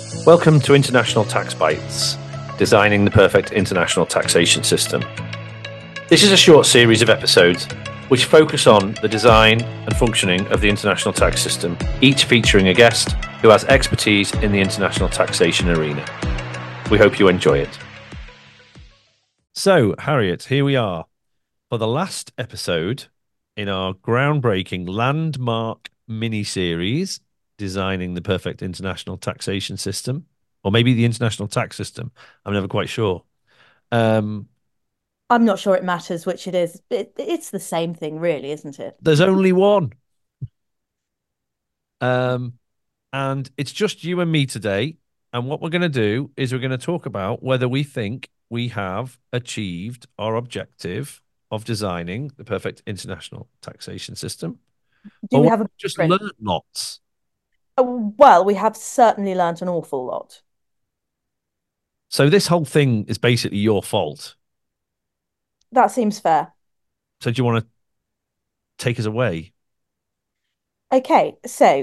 Welcome to International Tax Bites, designing the perfect international taxation system. This is a short series of episodes which focus on the design and functioning of the international tax system, each featuring a guest who has expertise in the international taxation arena. We hope you enjoy it. So, Harriet, here we are for the last episode in our groundbreaking landmark mini-series, Designing the Perfect International Taxation System, or maybe the International Tax System. I'm never quite sure. I'm not sure it matters which it is. It's the same thing, really, isn't it? There's only one. And it's just you and me today. And what we're going to do is we're going to talk about whether we think we have achieved our objective of designing the perfect international taxation system, Do or we whether have a we just print? learned lots. Well, we have certainly learnt an awful lot. So this whole thing is basically your fault. That seems fair. So do you want to take us away? Okay, so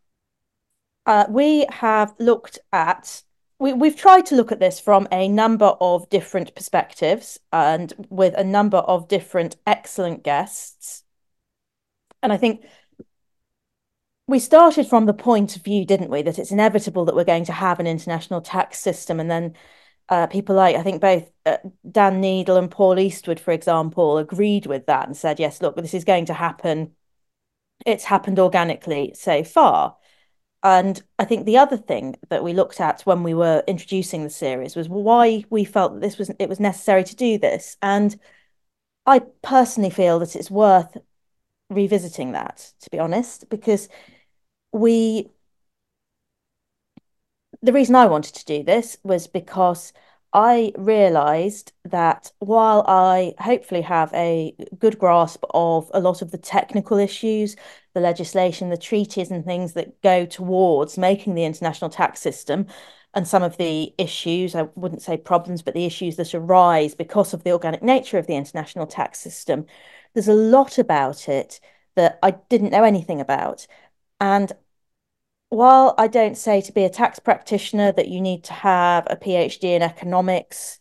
we have looked at we've tried to look at this from a number of different perspectives and with a number of different excellent guests. And I think we started from the point of view, didn't we, that it's inevitable that we're going to have an international tax system, and then people like I think both Dan Needle and Paul Eastwood, for example, agreed with that and said, yes, look, this is going to happen. It's happened organically so far. And I think the other thing that we looked at when we were introducing the series was why we felt that it was necessary to do this. And I personally feel that it's worth revisiting that, to be honest, because we the reason I wanted to do this was because I realized that while I hopefully have a good grasp of a lot of the technical issues, the legislation, the treaties, and things that go towards making the international tax system, and some of the issues, I wouldn't say problems, but the issues that arise because of the organic nature of the international tax system, there's a lot about it that I didn't know anything about. And while I don't say to be a tax practitioner that you need to have a PhD in economics,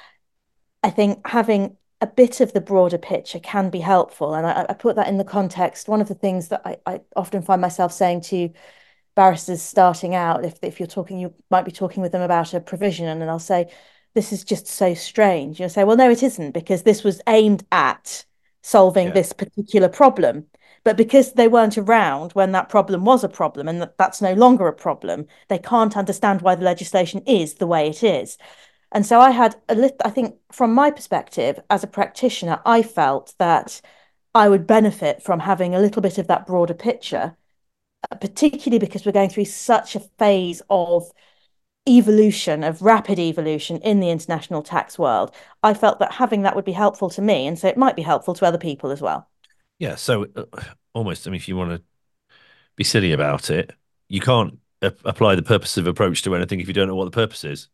I think having a bit of the broader picture can be helpful. And I put that in the context. One of the things that I often find myself saying to barristers starting out, if you're talking, you might be talking with them about a provision, and then I'll say, this is just so strange. You'll say, well, no, it isn't, because this was aimed at solving Yeah. this particular problem. But because they weren't around when that problem was a problem and that's no longer a problem, they can't understand why the legislation is the way it is. And so I had a little, I think from my perspective as a practitioner, I felt that I would benefit from having a little bit of that broader picture, particularly because we're going through such a phase of evolution, of rapid evolution in the international tax world. I felt that having that would be helpful to me. And so it might be helpful to other people as well. Yeah. So almost, I mean, if you want to be silly about it, you can't apply the purposive approach to anything if you don't know what the purpose is.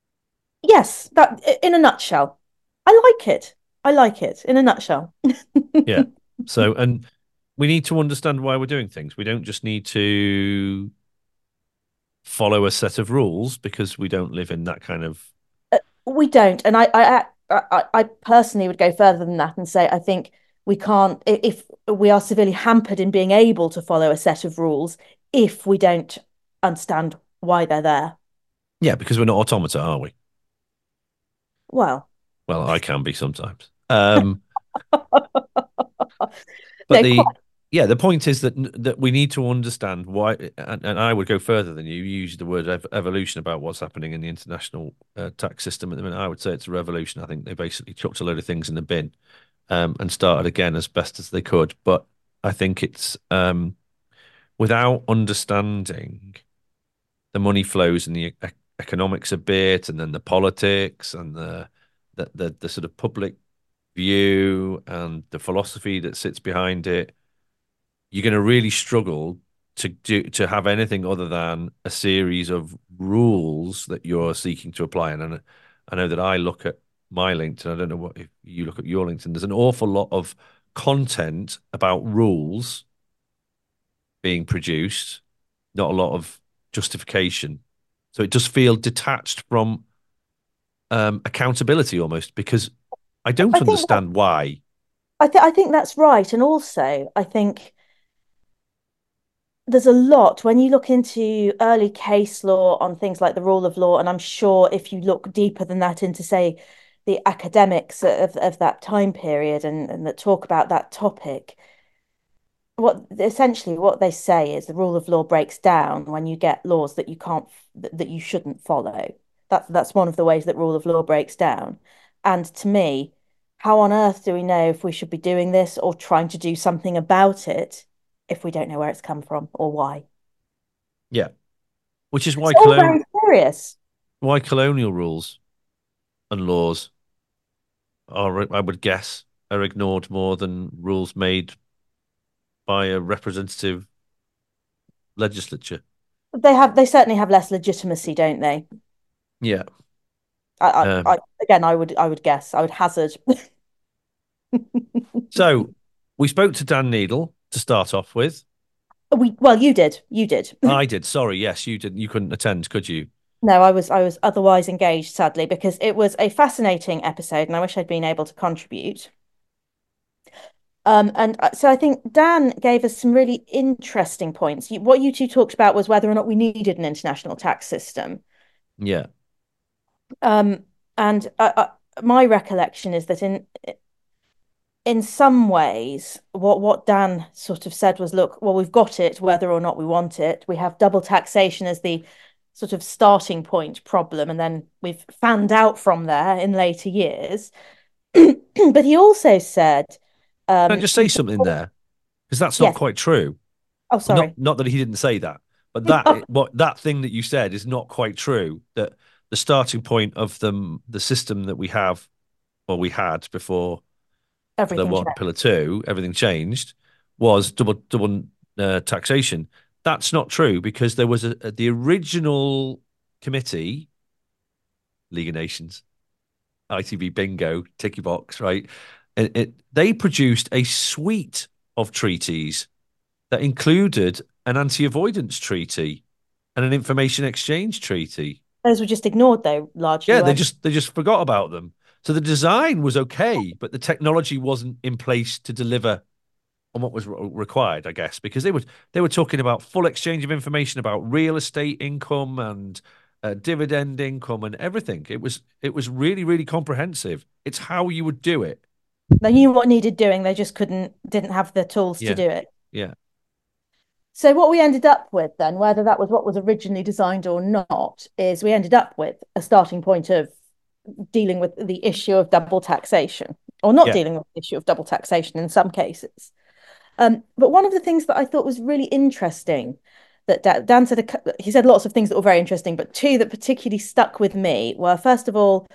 Yes, that in a nutshell. I like it. I like it in a nutshell. Yeah. So, and we need to understand why we're doing things. We don't just need to follow a set of rules because we don't live in that kind of. We don't, and I personally would go further than that and say I think we can't if we are severely hampered in being able to follow a set of rules if we don't understand why they're there. Yeah, because we're not automata, are we? Well, Well, I can be sometimes. But no, quite. the point is that we need to understand why, and I would go further than you. You use the word evolution about what's happening in the international tax system at the minute. I would say it's a revolution. I think they basically chucked a load of things in the bin and started again as best as they could. But I think it's without understanding the money flows and the economics a bit, and then the politics and the sort of public view and the philosophy that sits behind it, you're going to really struggle to have anything other than a series of rules that you're seeking to apply. And I know that I look at my LinkedIn. I don't know what if you look at your LinkedIn. There's an awful lot of content about rules being produced, not a lot of justification. So it does feel detached from accountability almost because I don't I think that, understand why. I think that's right. And also, I think there's a lot when you look into early case law on things like the rule of law, and I'm sure if you look deeper than that into, say, the academics of that time period and that talk about that topic, what they say is the rule of law breaks down when you get laws that you can't that you shouldn't follow. That's one of the ways that rule of law breaks down. And to me, how on earth do we know if we should be doing this or trying to do something about it if we don't know where it's come from or why? Yeah, which is It's all very serious. why colonial rules and laws are, I would guess, are ignored more than rules made by a representative legislature. They certainly have less legitimacy, don't they? Yeah. I Um, again, I would guess, I would hazard. so we spoke to Dan Needle to start off with. Well, you did. I did. Sorry, yes, you didn't. You couldn't attend, could you? No, I was otherwise engaged, sadly, because it was a fascinating episode, and I wish I'd been able to contribute. So I think Dan gave us some really interesting points. What you two talked about was whether or not we needed an international tax system. Yeah. Um, and my recollection is that in some ways, what Dan sort of said was, look, well, we've got it, whether or not we want it. We have double taxation as the sort of starting point problem, and then we've fanned out from there in later years. But he also said, Can I just say something there? Because that's not yes, quite true. oh, Well, sorry. not that he didn't say that, but that thing that you said is not quite true. That the starting point of the system that we have or we had before Pillar Everything One, changed. Pillar Two, everything changed, was double taxation. That's not true because there was the original committee, League of Nations, ITV bingo, ticky box, right? They produced a suite of treaties that included an anti-avoidance treaty and an information exchange treaty. Those were just ignored, though, largely, Yeah, weren't they just forgot about them. So the design was okay, but the technology wasn't in place to deliver on what was required, I guess, because they were talking about full exchange of information about real estate income and dividend income and everything. It was really comprehensive. It's how you would do it. they? They knew what needed doing, they just didn't have the tools to Yeah, do it. yeah, So what we ended up with then, whether that was what was originally designed or not, is we ended up with a starting point of dealing with the issue of double taxation, or not yeah. dealing with the issue of double taxation in some cases. But one of the things that I thought was really interesting that Dan said, he said lots of things that were very interesting, but two that particularly stuck with me were, first of all,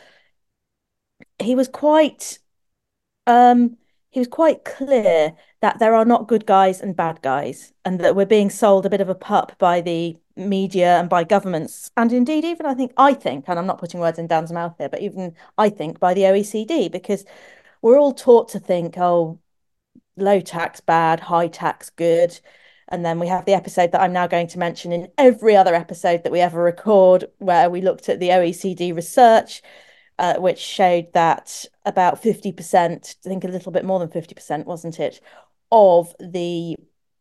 he was quite um, he was quite clear that there are not good guys and bad guys, and that we're being sold a bit of a pup by the media and by governments, and indeed, even I think, and I'm not putting words in Dan's mouth here, but even I think by the OECD, because we're all taught to think, oh, low tax bad, high tax good. And then we have the episode that I'm now going to mention in every other episode that we ever record, where we looked at the OECD research, which showed that about 50%, I think a little bit more than 50%, wasn't it, of the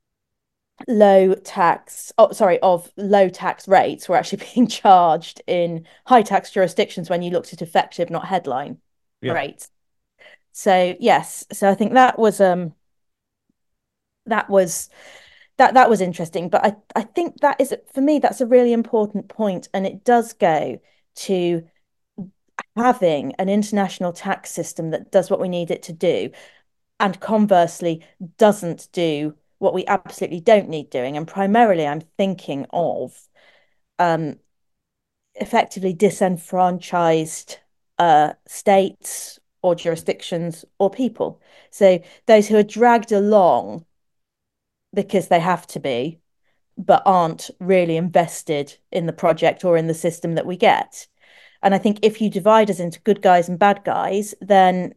of low tax rates were actually being charged in high tax jurisdictions when you looked at effective, not headline Yeah. rates. So yes, so I think that was that was interesting. But I think that is, for me, that's a really important point, and it does go to having an international tax system that does what we need it to do, and conversely doesn't do what we absolutely don't need doing. And primarily, I'm thinking of um, effectively disenfranchised states or jurisdictions or people. So those who are dragged along because they have to be, but aren't really invested in the project or in the system that we get. And I think if you divide us into good guys and bad guys, then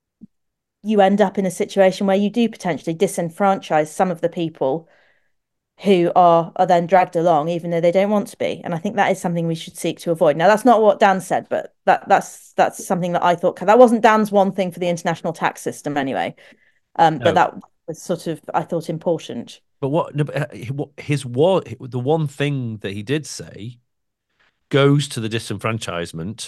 you end up in a situation where you do potentially disenfranchise some of the people who are then dragged along even though they don't want to be. And I think that is something we should seek to avoid. Now, that's not what Dan said, but that's something that I thought that wasn't Dan's one thing for the international tax system anyway. But No, that was sort of, I thought, important. but what no, but, the one thing that he did say goes to the disenfranchisement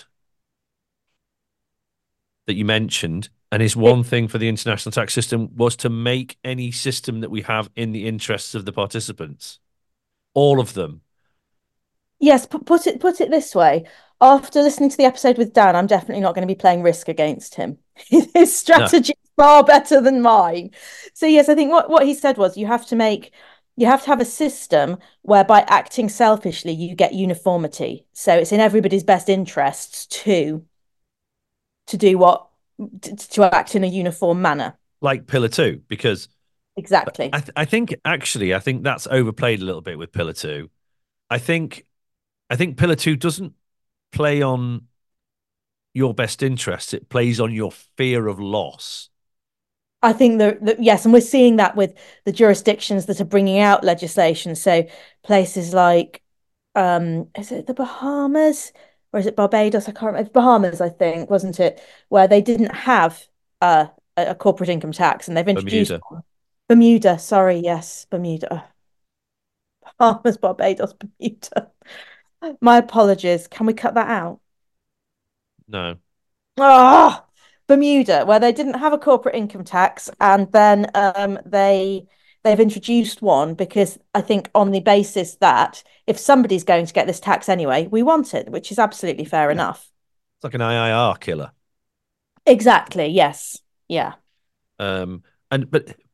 that you mentioned, and his It, one thing for the international tax system was to make any system that we have in the interests of the participants, all of them. yes, put it this way. After listening to the episode with Dan, I'm definitely not going to be playing Risk against him. His No, strategy is far better than mine. So yes, I think what he said was you have to have a system where by acting selfishly you get uniformity. So it's in everybody's best interests to do what to act in a uniform manner. like Pillar Two, because Exactly. I think actually I think that's overplayed a little bit with Pillar Two. I think I think Pillar Two doesn't play on your best interests; it plays on your fear of loss. I think that yes, and we're seeing that with the jurisdictions that are bringing out legislation. So places like, is it the Bahamas or is it Barbados? I can't remember. Bahamas, I think, wasn't it? Where they didn't have a corporate income tax, and they've introduced Bermuda. one. Bermuda. Sorry, yes, Bermuda. Bahamas, Barbados, Bermuda. My apologies. Can we cut that out? No. Ah, Bermuda, where they didn't have a corporate income tax, and then they've introduced one because I think on the basis that if somebody's going to get this tax anyway, we want it, which is absolutely fair Yeah. enough. It's like an IIR killer. Exactly. Yes. Yeah. Um, and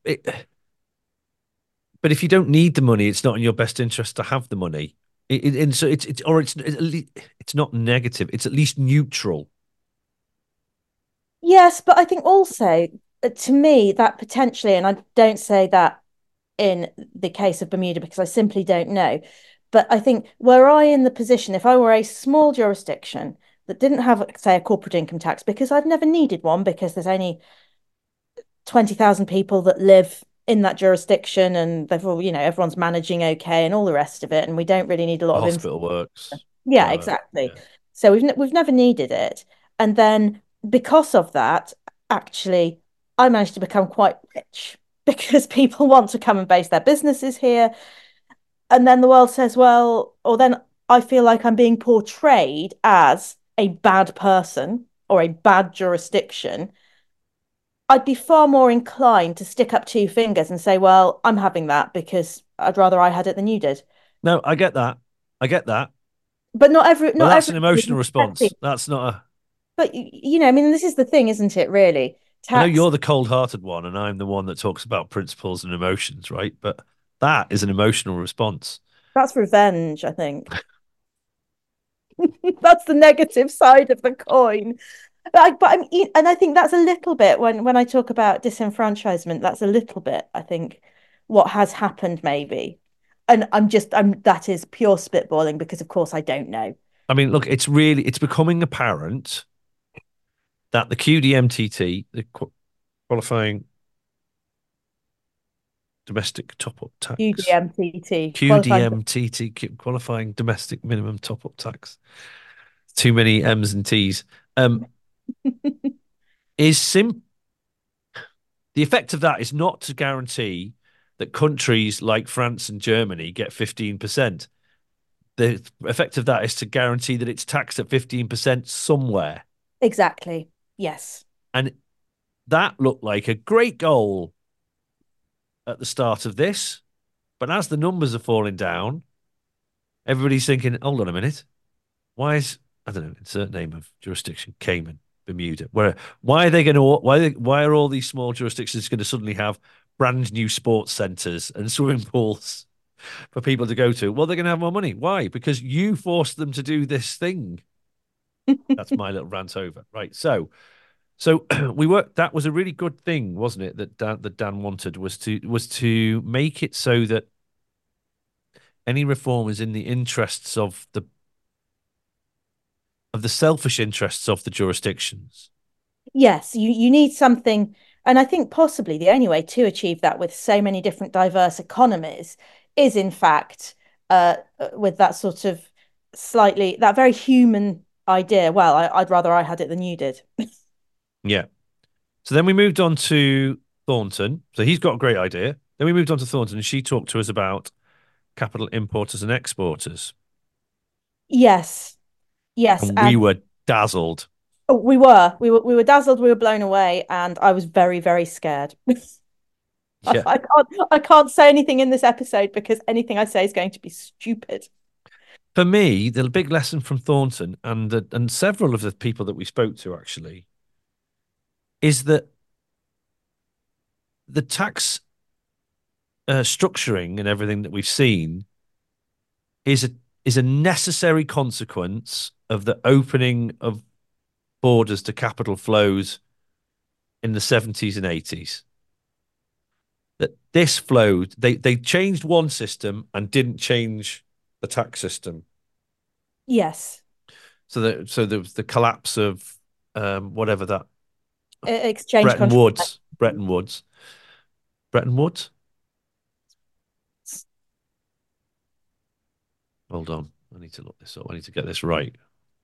but if you don't need the money, it's not in your best interest to have the money. And so it's not negative. It's at least neutral. Yes, but I think also to me that potentially, and I don't say that in the case of Bermuda because I simply don't know. But I think were I in the position, if I were a small jurisdiction that didn't have, say, a corporate income tax, because I've never needed one because there's only 20,000 people that live in that jurisdiction and they've all, everyone's managing okay and all the rest of it. And we don't really need a lot The of infrastructure. hospital works. Yeah, Whatever. exactly. Yeah. So we've never needed it. And then because of that, actually, I managed to become quite rich because people want to come and base their businesses here. And then the world says, well, or then I feel like I'm being portrayed as a bad person or a bad jurisdiction. I'd be far more inclined to stick up two fingers and say, well, I'm having that because I'd rather I had it than you did. No, I get that. I get that. But But not that's every an emotional happy. response. That's not a. But I mean, this is the thing, isn't it, really? I know Tax, you're the cold-hearted one, and I'm the one that talks about principles and emotions, right? But that is an emotional response. that's revenge, I think. That's the negative side of the coin. But I'm, and I think that's a little bit when I talk about disenfranchisement, that's a little bit, I think, what has happened maybe. And I'm that is pure spitballing because of course I don't know. I mean, look, it's becoming apparent that the QDMTT, the qualifying domestic top-up tax, UDMTT qualifying. QDMTT, qualifying domestic minimum top-up tax. Too many M's and T's. Is sim The effect of that is not to guarantee that countries like France and Germany get 15%. The effect of that is to guarantee that it's taxed at 15% somewhere. Exactly. Yes. And that looked like a great goal at the start of this. But as the numbers are falling down, everybody's thinking, hold on a minute. Why is, I don't know, insert name of jurisdiction, Cayman, Bermuda, where, why are they going to, why are all these small jurisdictions going to suddenly have brand new sports centers and swimming pools for people to go to? Well, they're going to have more money. Why? Because you forced them to do this thing. That's my little rant over. Right. So we worked. That was a really good thing, wasn't it? That Dan wanted was to make it so that any reform is in the interests of the selfish interests of the jurisdictions. Yes, you need something, and I think possibly the only way to achieve that with so many different diverse economies is in fact with that sort of slightly that very human idea. Well, I'd rather I had it than you did. Yeah. So then we moved on to Thornton. So he's got a great idea. Then we moved on to Thornton, and she talked to us about capital importers and exporters, Yes, yes, and we and were dazzled. we were dazzled, we were blown away, and I was very, very scared. Yeah. I can't say anything in this episode because anything I say is going to be stupid. For me, the big lesson from Thornton and several of the people that we spoke to actually is that the tax structuring and everything that we've seen is a necessary consequence of the opening of borders to capital flows in the 70s and 80s. That this flowed, they changed one system and didn't change the tax system. Yes, So there was the collapse of whatever that exchange Bretton control. Woods, Bretton Woods, Bretton Woods. Hold on, I need to look this up. I need to get this right.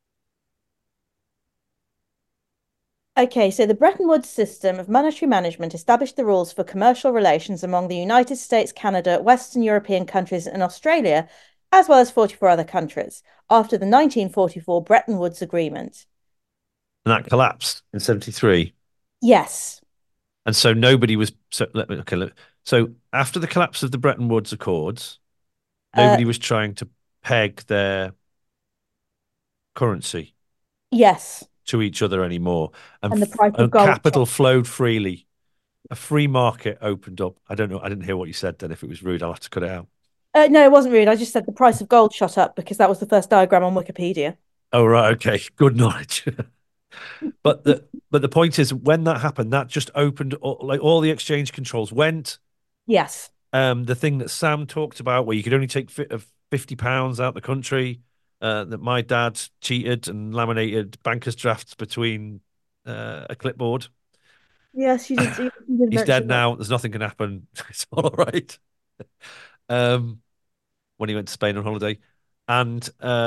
Okay, so the Bretton Woods system of monetary management established the rules for commercial relations among the United States, Canada, Western European countries, and Australia, as well as 44 other countries, after the 1944 Bretton Woods Agreement. And that collapsed in 73. Yes. And so nobody was so let me okay. So after the collapse of the Bretton Woods Accords, Uh, nobody was trying to peg their currency yes. to each other anymore, And the price of and gold shot. capital flowed freely. A free market opened up. I don't know. I didn't hear what you said then. If it was rude, I'll have to cut it out. No, it wasn't rude. I just said the price of gold shot up because that was the first diagram on Wikipedia. Oh right, okay, good knowledge. But the point is, when that happened, that just opened like all the exchange controls went. Yes. The thing that Sam talked about, where you could only take £50 out the country, that my dad cheated and laminated bankers drafts between a clipboard. Yes, you did He's dead mention that. now. There's nothing can happen. It's all right. Um, when he went to Spain on holiday, and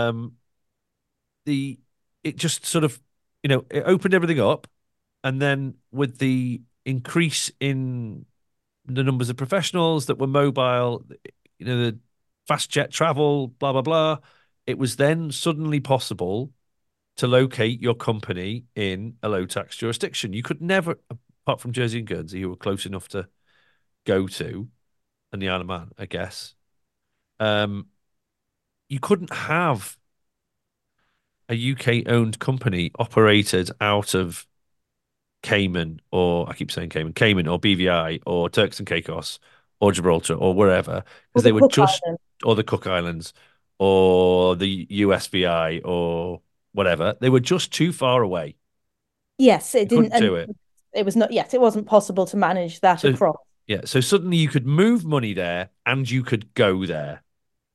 the it just sort of it opened everything up, and then with the increase in the numbers of professionals that were mobile, the fast jet travel, blah blah blah, it was then suddenly possible to locate your company in a low tax jurisdiction. You could never, apart from Jersey and Guernsey, who were close enough to go to, and the Isle of Man, I guess. Um, you couldn't have a UK owned company operated out of Cayman, or I keep saying Cayman or BVI or Turks and Caicos or Gibraltar or wherever, Or because the they were Cook just, Islands. or the Cook Islands or the USVI or whatever. They were just too far away. Yes, it You didn't, couldn't and do it. it was not, yes, it wasn't possible to manage that So, across. yeah. So suddenly you could move money there and you could go there.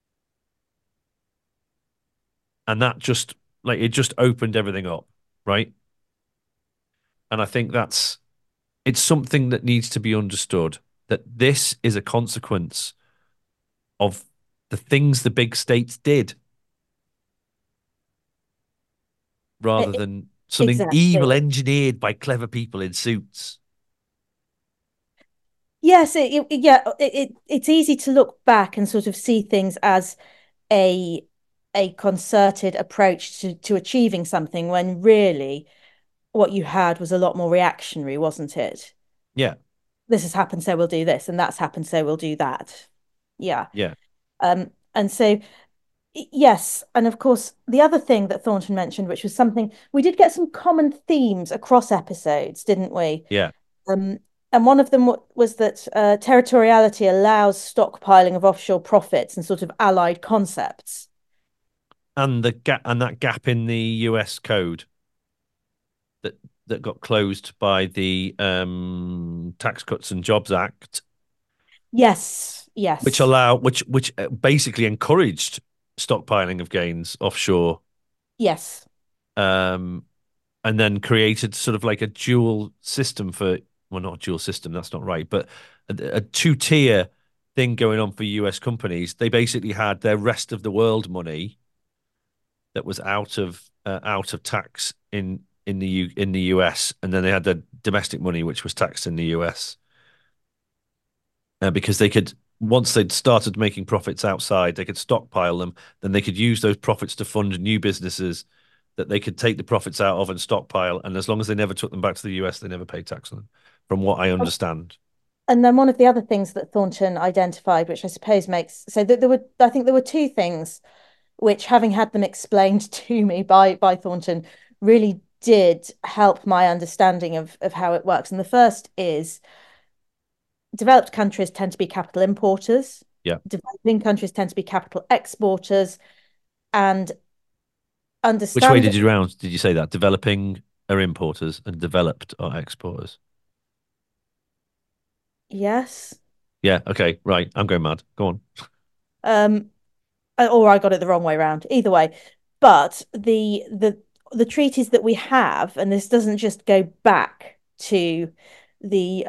And that just, like, it just opened everything up. Right. And I think it's something that needs to be understood, that this is a consequence of the things the big states did, rather It, than something exactly. evil engineered by clever people in suits. Yes, yeah, it's easy to look back and sort of see things as a a concerted approach to achieving something when really what you had was a lot more reactionary, wasn't it? Yeah, This has happened, so we'll do this, and that's happened, so we'll do that. Yeah. yeah, And so yes, and of course, the other thing that Thornton mentioned, which was something we did get some common themes across episodes, didn't we? yeah. Um, and one of them was that territoriality allows stockpiling of offshore profits and sort of allied concepts. And the gap, and that gap in the US code that got closed by the Tax Cuts and Jobs Act, Yes, which yes, allow which basically encouraged stockpiling of gains offshore, yes, um, and then created sort of like a dual system for, well, not a dual system, that's not right, but a two-tier thing going on for US companies. They basically had their rest of the world money that was out of tax in the US, and then they had their domestic money which was taxed in the US. Because they could, once they'd started making profits outside, they could stockpile them. Then they could use those profits to fund new businesses that they could take the profits out of and stockpile. And as long as they never took them back to the US, they never paid tax on them, from what I understand. And then one of the other things that Thornton identified, which I suppose makes so that there were, I think there were two things which, having had them explained to me by Thornton, really did help my understanding of how it works. And the first is developed countries tend to be capital importers, Yeah. developing countries tend to be capital exporters, and Which way understand, did you round? Did you say that? Developing are importers and developed are exporters. yes. Yeah. Okay. Right. I'm going mad. Go on. Um, or I got it the wrong way around. Either way, but the treaties that we have, and this doesn't just go to the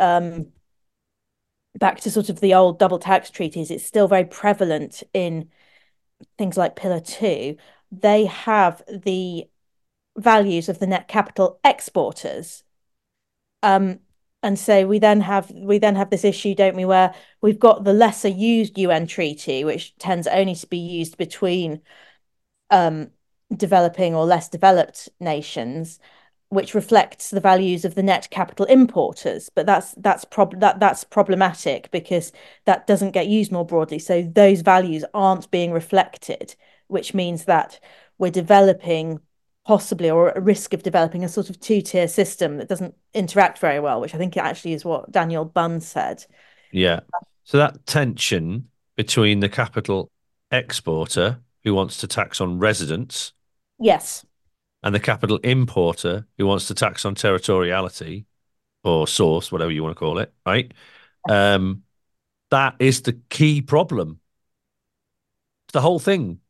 back to sort of the old double tax treaties. It's still very prevalent in things like Pillar Two. They have the values of the net capital exporters. Um, and so we then have this issue, don't we, where we've got the lesser used UN treaty, which tends only to be used between um, developing or less developed nations, which reflects the values of the net capital importers. But that's problematic because that doesn't get used more broadly. So those values aren't being reflected, which means that we're developing possibly or at risk of developing a sort of two-tier system that doesn't interact very well, which I think actually is what Daniel Bunn said. Yeah. So that tension between the capital exporter who wants to tax on residents Yes. and the capital importer who wants to tax on territoriality or source, whatever you want to call it, right? Um, that is the key problem. It's the whole thing.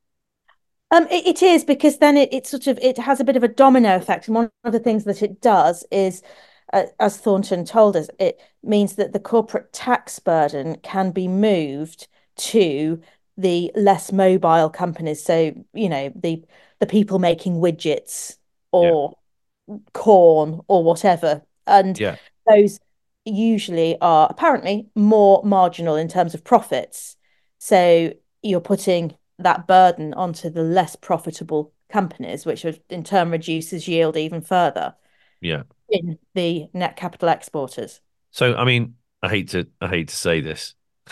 It is because then it sort of it has a bit of a domino effect. And one of the things that it does is, as Thornton told us, it means that the corporate tax burden can be moved to the less mobile companies. So, you know, the people making widgets Yeah. or corn or whatever. And Yeah. those usually are apparently more marginal in terms of profits. So you're putting that burden onto the less profitable companies, which in turn reduces yield even further Yeah. in the net capital exporters. So, I mean, I hate to say this,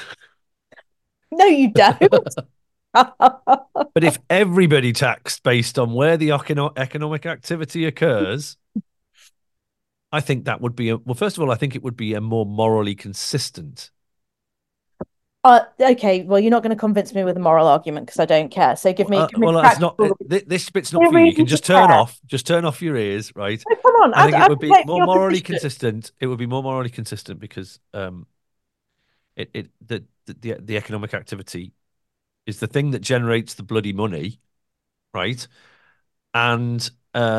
No, you don't. but if everybody taxed based on where the economic activity occurs, I think that would be well, first of all, I think it would be a more morally consistent. Okay, well, you're not going to convince me with a moral argument because I don't care. So give me Well, that's not practical. this bit's not No for you. You can reason to care. just turn off your ears, right? Oh, come on, I think it would be advocate for more your morally position. consistent. It would be more morally consistent because the economic activity is the thing that generates the bloody money, right? And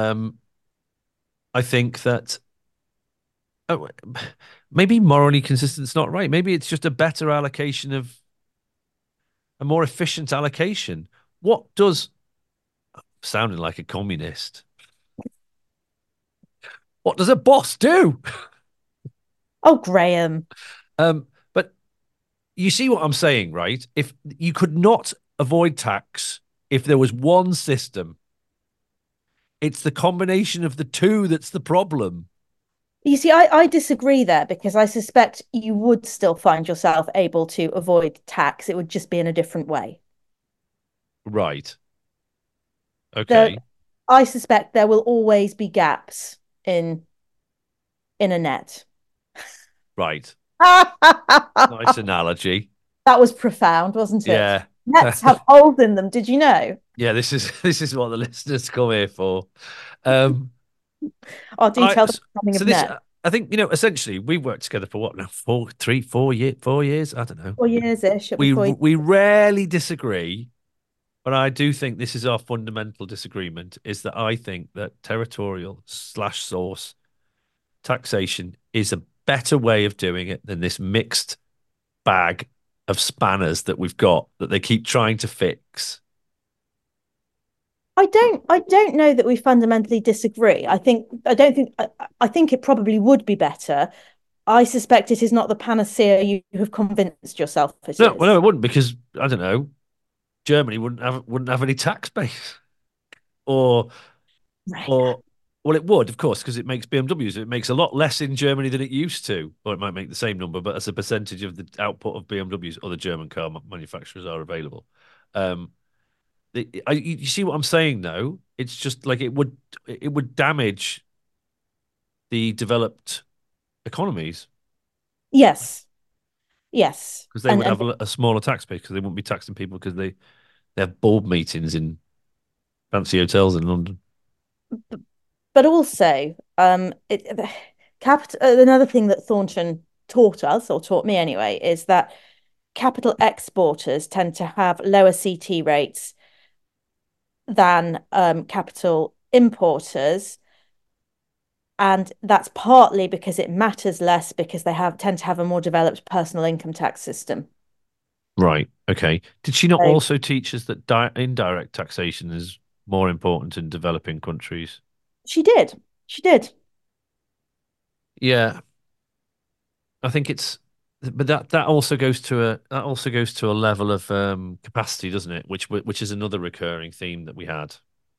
I think that oh, maybe morally consistent is not right. Maybe it's just a better allocation of a more efficient allocation. What does sounding like a communist? What does a boss do? Oh, Graham. But you see what I'm saying, right? If you could not avoid tax if there was one system, it's the combination of the two that's the problem. You see, I disagree there because I suspect you would still find yourself able to avoid tax. It would just be in a different way. Right. There, Okay. I suspect there will always be gaps in a net. Right. Nice That analogy. was profound, wasn't it? Yeah. Nets have holes in them. Did you know? Yeah, this is what the listeners come here for. Um I'll detail the meaning so of this net. I think essentially we worked together for what now 4 years I don't know. 4 years-ish. It'll be 4 years. We rarely disagree, but I do think this is our fundamental disagreement is that I think that territorial slash source taxation is a better way of doing it than this mixed bag of spanners that we've got that they keep trying to fix. I don't know that we fundamentally disagree. I think it probably would be better. I suspect it is not the panacea you have convinced yourself it No, well, no, is. it wouldn't because I don't know. Germany wouldn't have any tax base, or Right. or well, it would, of course, because it makes BMWs. It makes a lot less in Germany than it used to, or it might make the same number, but as a percentage of the output of BMWs, other German car manufacturers are available. Um, you see what I'm saying? Though it's just like it would damage the developed economies Yes. Yes. because they would have a smaller tax base because they wouldn't be taxing people because they have board meetings in fancy hotels in London. But also, another thing that Thornton taught us, or taught me anyway, is that capital exporters tend to have lower CT rates than capital importers. And that's partly because it matters less because they have tend to have a more developed personal income tax system. Right. Okay. Did she not So also teach us that indirect taxation is more important in developing countries? she did. She did. Yeah, I think but that also goes to a level of capacity, doesn't it? Which is another recurring theme that we had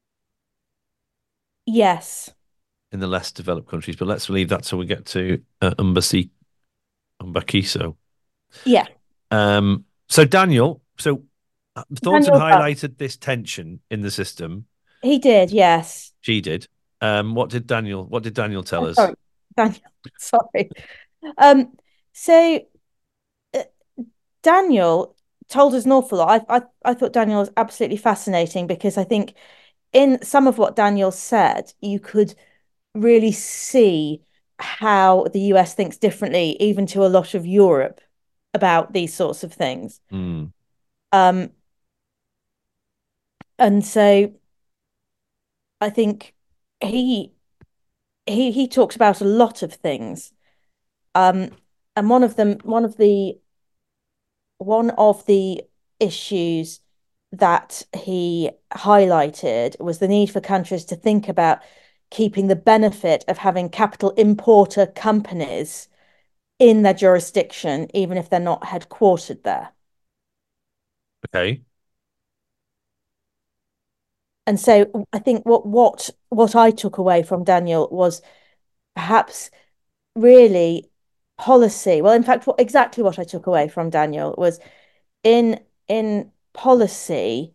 Yes. in the less developed countries. But let's leave that till we get to Umbakiso. Yeah. So Daniel, Thornton Daniel Buck. highlighted this tension in the system. He did, yes. She did. What did Daniel tell Oh, us? sorry, Daniel. Sorry. Um, so uh, Daniel told us an awful lot. I thought Daniel was absolutely fascinating because I think in some of what Daniel said, you could really see how the US thinks differently, even to a lot of Europe, about these sorts of things. Hmm. Um, and so I think he he talks about a lot of things. Um, and one of the issues that he highlighted was the need for countries to think about keeping the benefit of having capital importer companies in their jurisdiction, even if they're not headquartered there. Okay. And so I think what I took away from Daniel was perhaps really policy. Well, in fact, exactly what I took away from Daniel was in policy,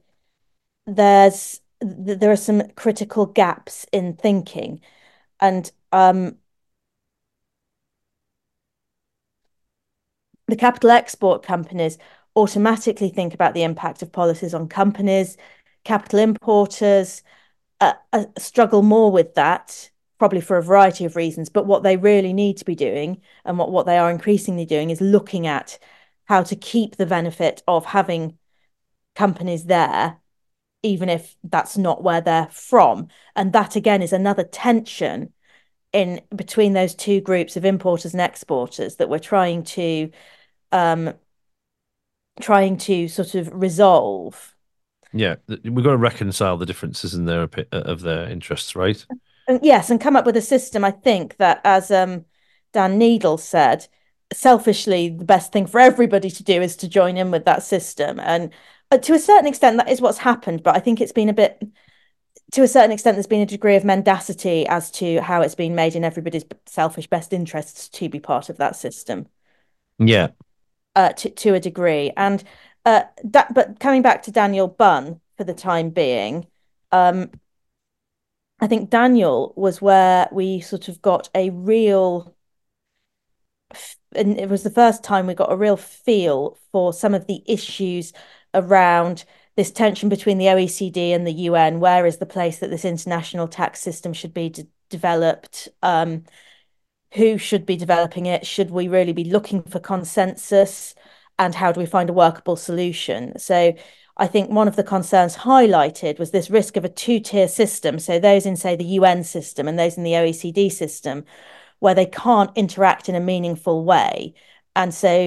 there are some critical gaps in thinking, and the capital export companies automatically think about the impact of policies on companies. Capital importers struggle more with that, probably for a variety of reasons. But what they really need to be doing, and what they are increasingly doing, is looking at how to keep the benefit of having companies there, even if that's not where they're from. And that again is another tension in between those two groups of importers and exporters that we're um, trying to sort of resolve. Yeah, we've got to reconcile the differences in of their interests, right? And yes, and come up with a system. I think that, as Dan Needle said, selfishly, the best thing for everybody to do is to join in with that system. And to a certain extent, that is what's happened. But I think it's been a bit, to a certain extent, there's been a degree of mendacity as to how it's been made in everybody's selfish best interests to be part of that system, Yeah. to a degree. And but coming back to Daniel Bunn for the time being, um, I think Daniel was where we sort of got a real, and it was the first time we got a real feel for some of the issues around this tension between the OECD and the UN. Where is the place that this international tax system should be developed? Who should be developing it? Should we really be looking for consensus? And how do we find a workable solution? So I think one of the concerns highlighted was this risk of a two-tier system. So those in, say, the UN system and those in the OECD system, where they can't interact in a meaningful way. And so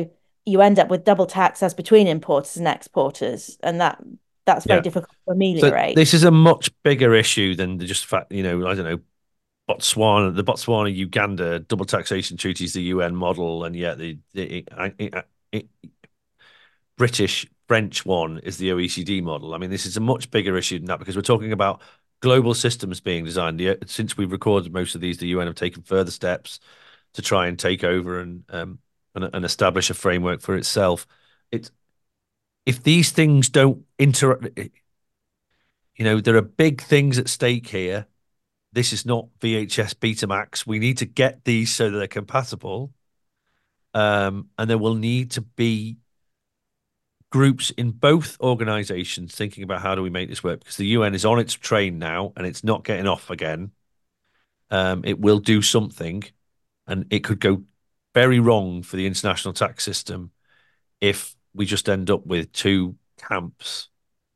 you end up with double tax as between importers and exporters, and that's very Yeah. difficult to So ameliorate. this is a much bigger issue than the just fact, I don't know, the Botswana Uganda double taxation treaty is the UN model, and yet the British French one is the OECD model. I mean, this is a much bigger issue than that because we're talking about global systems being designed. Since we've recorded most of these, the UN have taken further steps to try and take over and establish a framework for itself. It's if these things don't interact, there are big things at stake here. This is not VHS Betamax. We need to get these so that they're compatible. And there will need to be groups in both organizations thinking about how do we make this work because the UN is on its train now and it's not getting off again. It will do something and it could go very wrong for the international tax system if we just end up with two camps.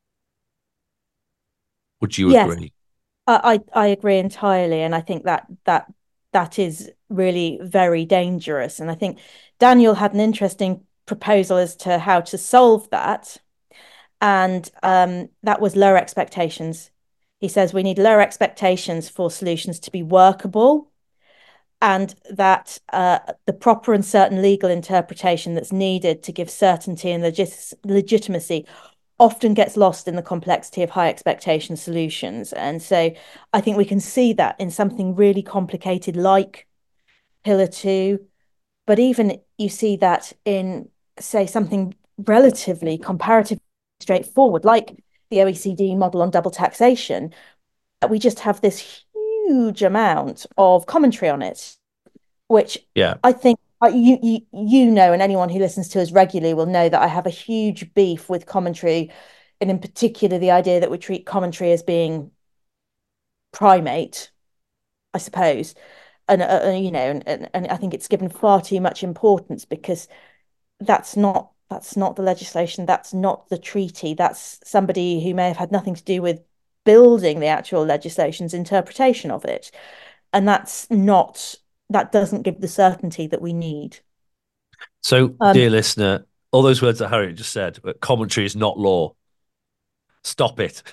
Would you Yes, agree? I agree entirely, and I think that is really very dangerous. And I think Daniel had an interesting proposal as to how to solve that, and that was lower expectations. He says we need lower expectations for solutions to be workable, and that the proper and certain legal interpretation that's needed to give certainty and legitimacy often gets lost in the complexity of high expectation solutions. And so I think we can see that in something really complicated like Pillar Two, but even you see that in, say, something relatively comparatively straightforward, like the OECD model on double taxation, that we just have this huge amount of commentary on it, which Yeah. I think you know, and anyone who listens to us regularly will know that I have a huge beef with commentary, and in particular the idea that we treat commentary as being primate, I suppose, and I think it's given far too much importance because that's not the legislation, that's not the treaty, that's somebody who may have had nothing to do with building the actual legislation's interpretation of it, and that doesn't give the certainty that we need. So, Um, dear listener, all those words that Harriet just said, but commentary is not law. Stop it.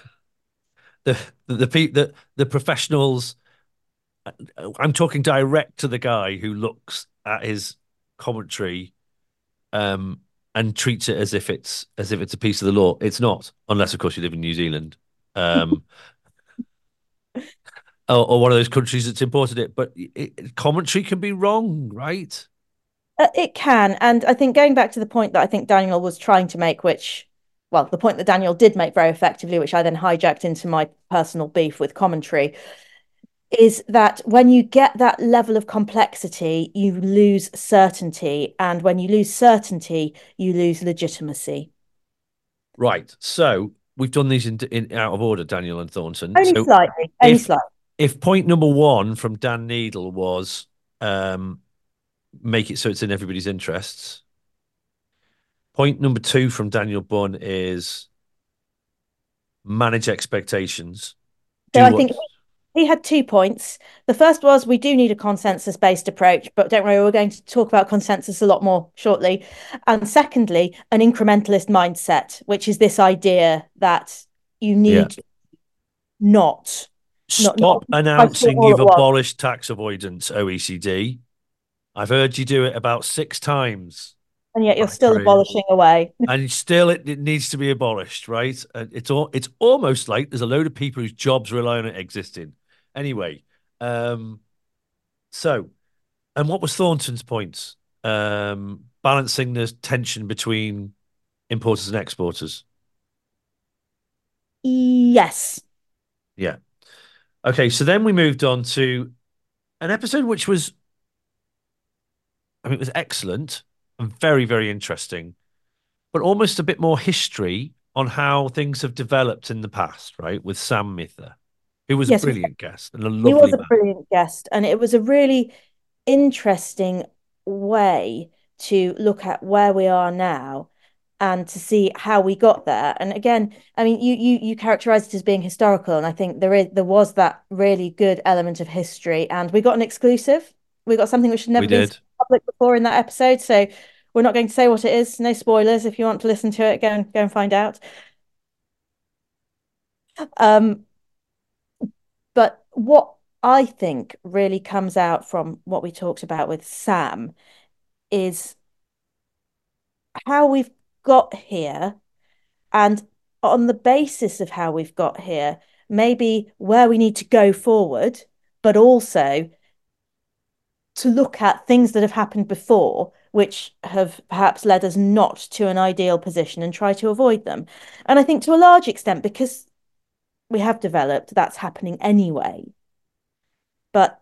The professionals. I'm talking direct to the guy who looks at his commentary and treats it as if it's a piece of the law. It's not, unless of course you live in New Zealand, um, or one of those countries that's imported it. But commentary can be wrong, right? it can, and I think going back to the point that I think Daniel was trying to make, which, well, the point that Daniel did make very effectively, which I then hijacked into my personal beef with commentary, is that when you get that level of complexity, you lose certainty. And when you lose certainty, you lose legitimacy. Right. So we've done these in out of order, Daniel and Thornton. Only So slightly, only if slightly. if point number one from Dan Needle was um, make it so it's in everybody's interests. Point number two from Daniel Bunn is manage expectations. So Do I what? think he had 2 points. The first was we do need a consensus-based approach, but don't worry, we're going to talk about consensus a lot more shortly. And secondly, an incrementalist mindset, which is this idea that you Yeah. need not not Stop announcing all you've at once, abolished tax avoidance, OECD. I've heard you do it about 6 times, and yet you're my still friend. abolishing away. And still it needs to be abolished, right? It's almost like there's a load of people whose jobs rely on it existing. Anyway, um, so and what was Thornton's points? Balancing the tension between importers and exporters. Yes. Yeah. Okay, so then we moved on to an episode which was, I mean, it was excellent and very, very interesting, but almost a bit more history on how things have developed in the past, right? With Sam Mither, who was a Yes, brilliant guest and a he was lovely a man. brilliant guest, and it was a really interesting way to look at where we are now and to see how we got there. And again, I mean, you characterized it as being historical, and I think there was that really good element of history, and we got an exclusive. We got something which had We never been did. public before in that episode. So We're not going to say what it is. No spoilers. If you want to listen to it, go and find out. Um, but what I think really comes out from what we talked about with Sam is how we've got here, and on the basis of how we've got here, maybe where we need to go forward, but also to look at things that have happened before, which have perhaps led us not to an ideal position and try to avoid them. And I think to a large extent, because we have developed, that's happening anyway. But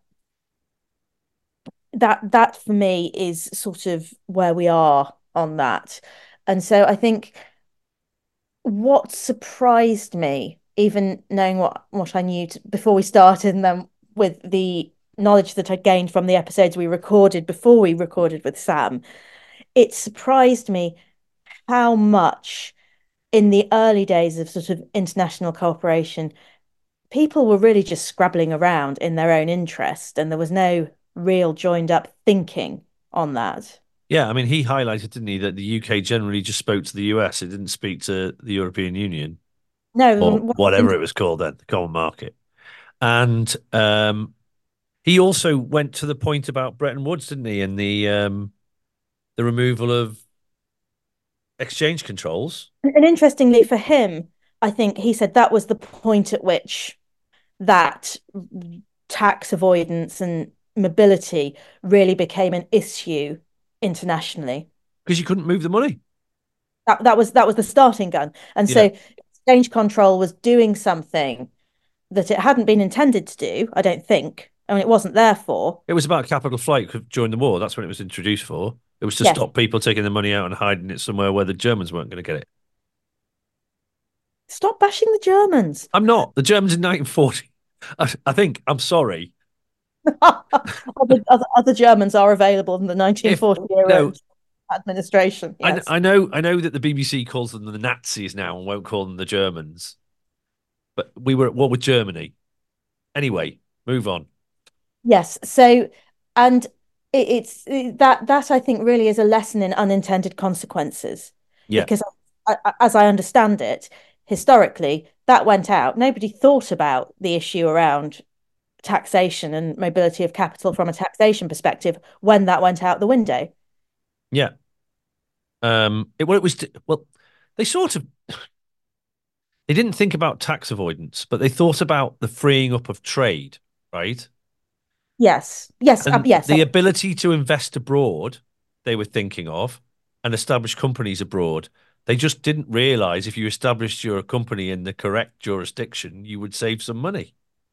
that for me is sort of where we are on that. And so I think what surprised me, even knowing what I knew before we started, and then with the knowledge that I gained from the episodes we recorded before we recorded with Sam, it surprised me how much in the early days of sort of international cooperation, people were really just scrabbling around in their own interest, and there was no real joined up thinking on that. Yeah, I mean, he highlighted, didn't he, that the UK generally just spoke to the US. It didn't speak to the European Union No, or whatever it was called then, the common market. And he also went to the point about Bretton Woods, didn't he, and the removal of exchange controls. and interestingly for him, I think he said that was the point at which that tax avoidance and mobility really became an issue internationally. Because you couldn't move the money. That was the starting gun. And Yeah. so exchange control was doing something that it hadn't been intended to do, I don't think. I mean, it wasn't there for. It was about capital flight during the war. That's when it was introduced for. It was to Yes. stop people taking the money out and hiding it somewhere where the Germans weren't going to get it. Stop bashing the Germans. I'm not. The Germans in 1940. I think, I'm sorry. Other Germans are available in the If 1940 era no, administration. Yes. I know that the BBC calls them the Nazis now and won't call them the Germans, but we were at war with Germany. Anyway, move on. Yes. So, and that I think really is a lesson in unintended consequences, Yeah, because as I understand it, historically that went out. Nobody thought about the issue around taxation and mobility of capital from a taxation perspective when that went out the window. yeah. It was well, they sort of they didn't think about tax avoidance, but they thought about the freeing up of trade, right? Yes. Yes. And Yes. the ability to invest abroad, they were thinking of, and establish companies abroad. They just didn't realize if you established your company in the correct jurisdiction, you would save some money.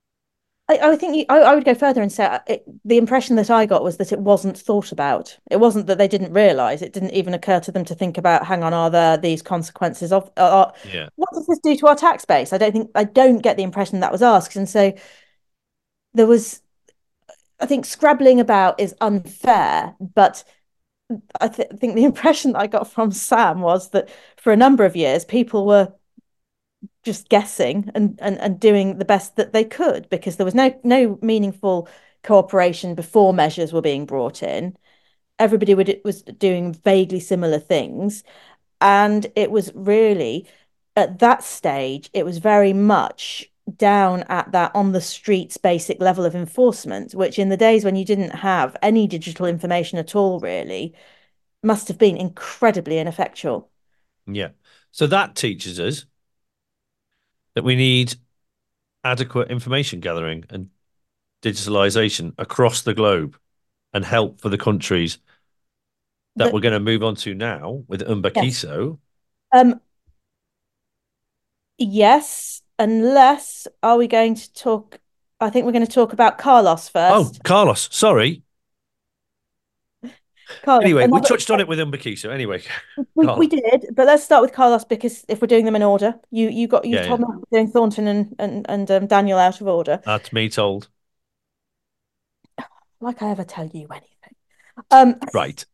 I think I would go further and say the impression that I got was that it wasn't thought about. It wasn't that they didn't realize. It didn't even occur to them to think about, hang on, are there these consequences of Yeah. what does this do to our tax base? I don't get the impression that was asked. And so there was, I think scrabbling about is unfair, but think the impression that I got from Sam was that for a number of years, people were just guessing and doing the best that they could because there was no meaningful cooperation before measures were being brought in. Everybody was doing vaguely similar things. And it was really at that stage, it was very much down at that on the streets basic level of enforcement, which in the days when you didn't have any digital information at all, really, must have been incredibly ineffectual. Yeah. So that teaches us that we need adequate information gathering and digitalization across the globe and help for the countries that That we're going to move on to now with yes. Umbakiso. Um, yes, unless are we going to talk? I think we're going to talk about Carlos Oh, first. Carlos, sorry. Carlos, Anyway, we another touched on it with Umbakiso. Anyway, we Carlos. did, but let's start with Carlos because if we're doing them in order, you've Yeah, yeah. told me we're doing Thornton and Daniel out of order. That's me told. Like I ever tell you anything. Um, Right.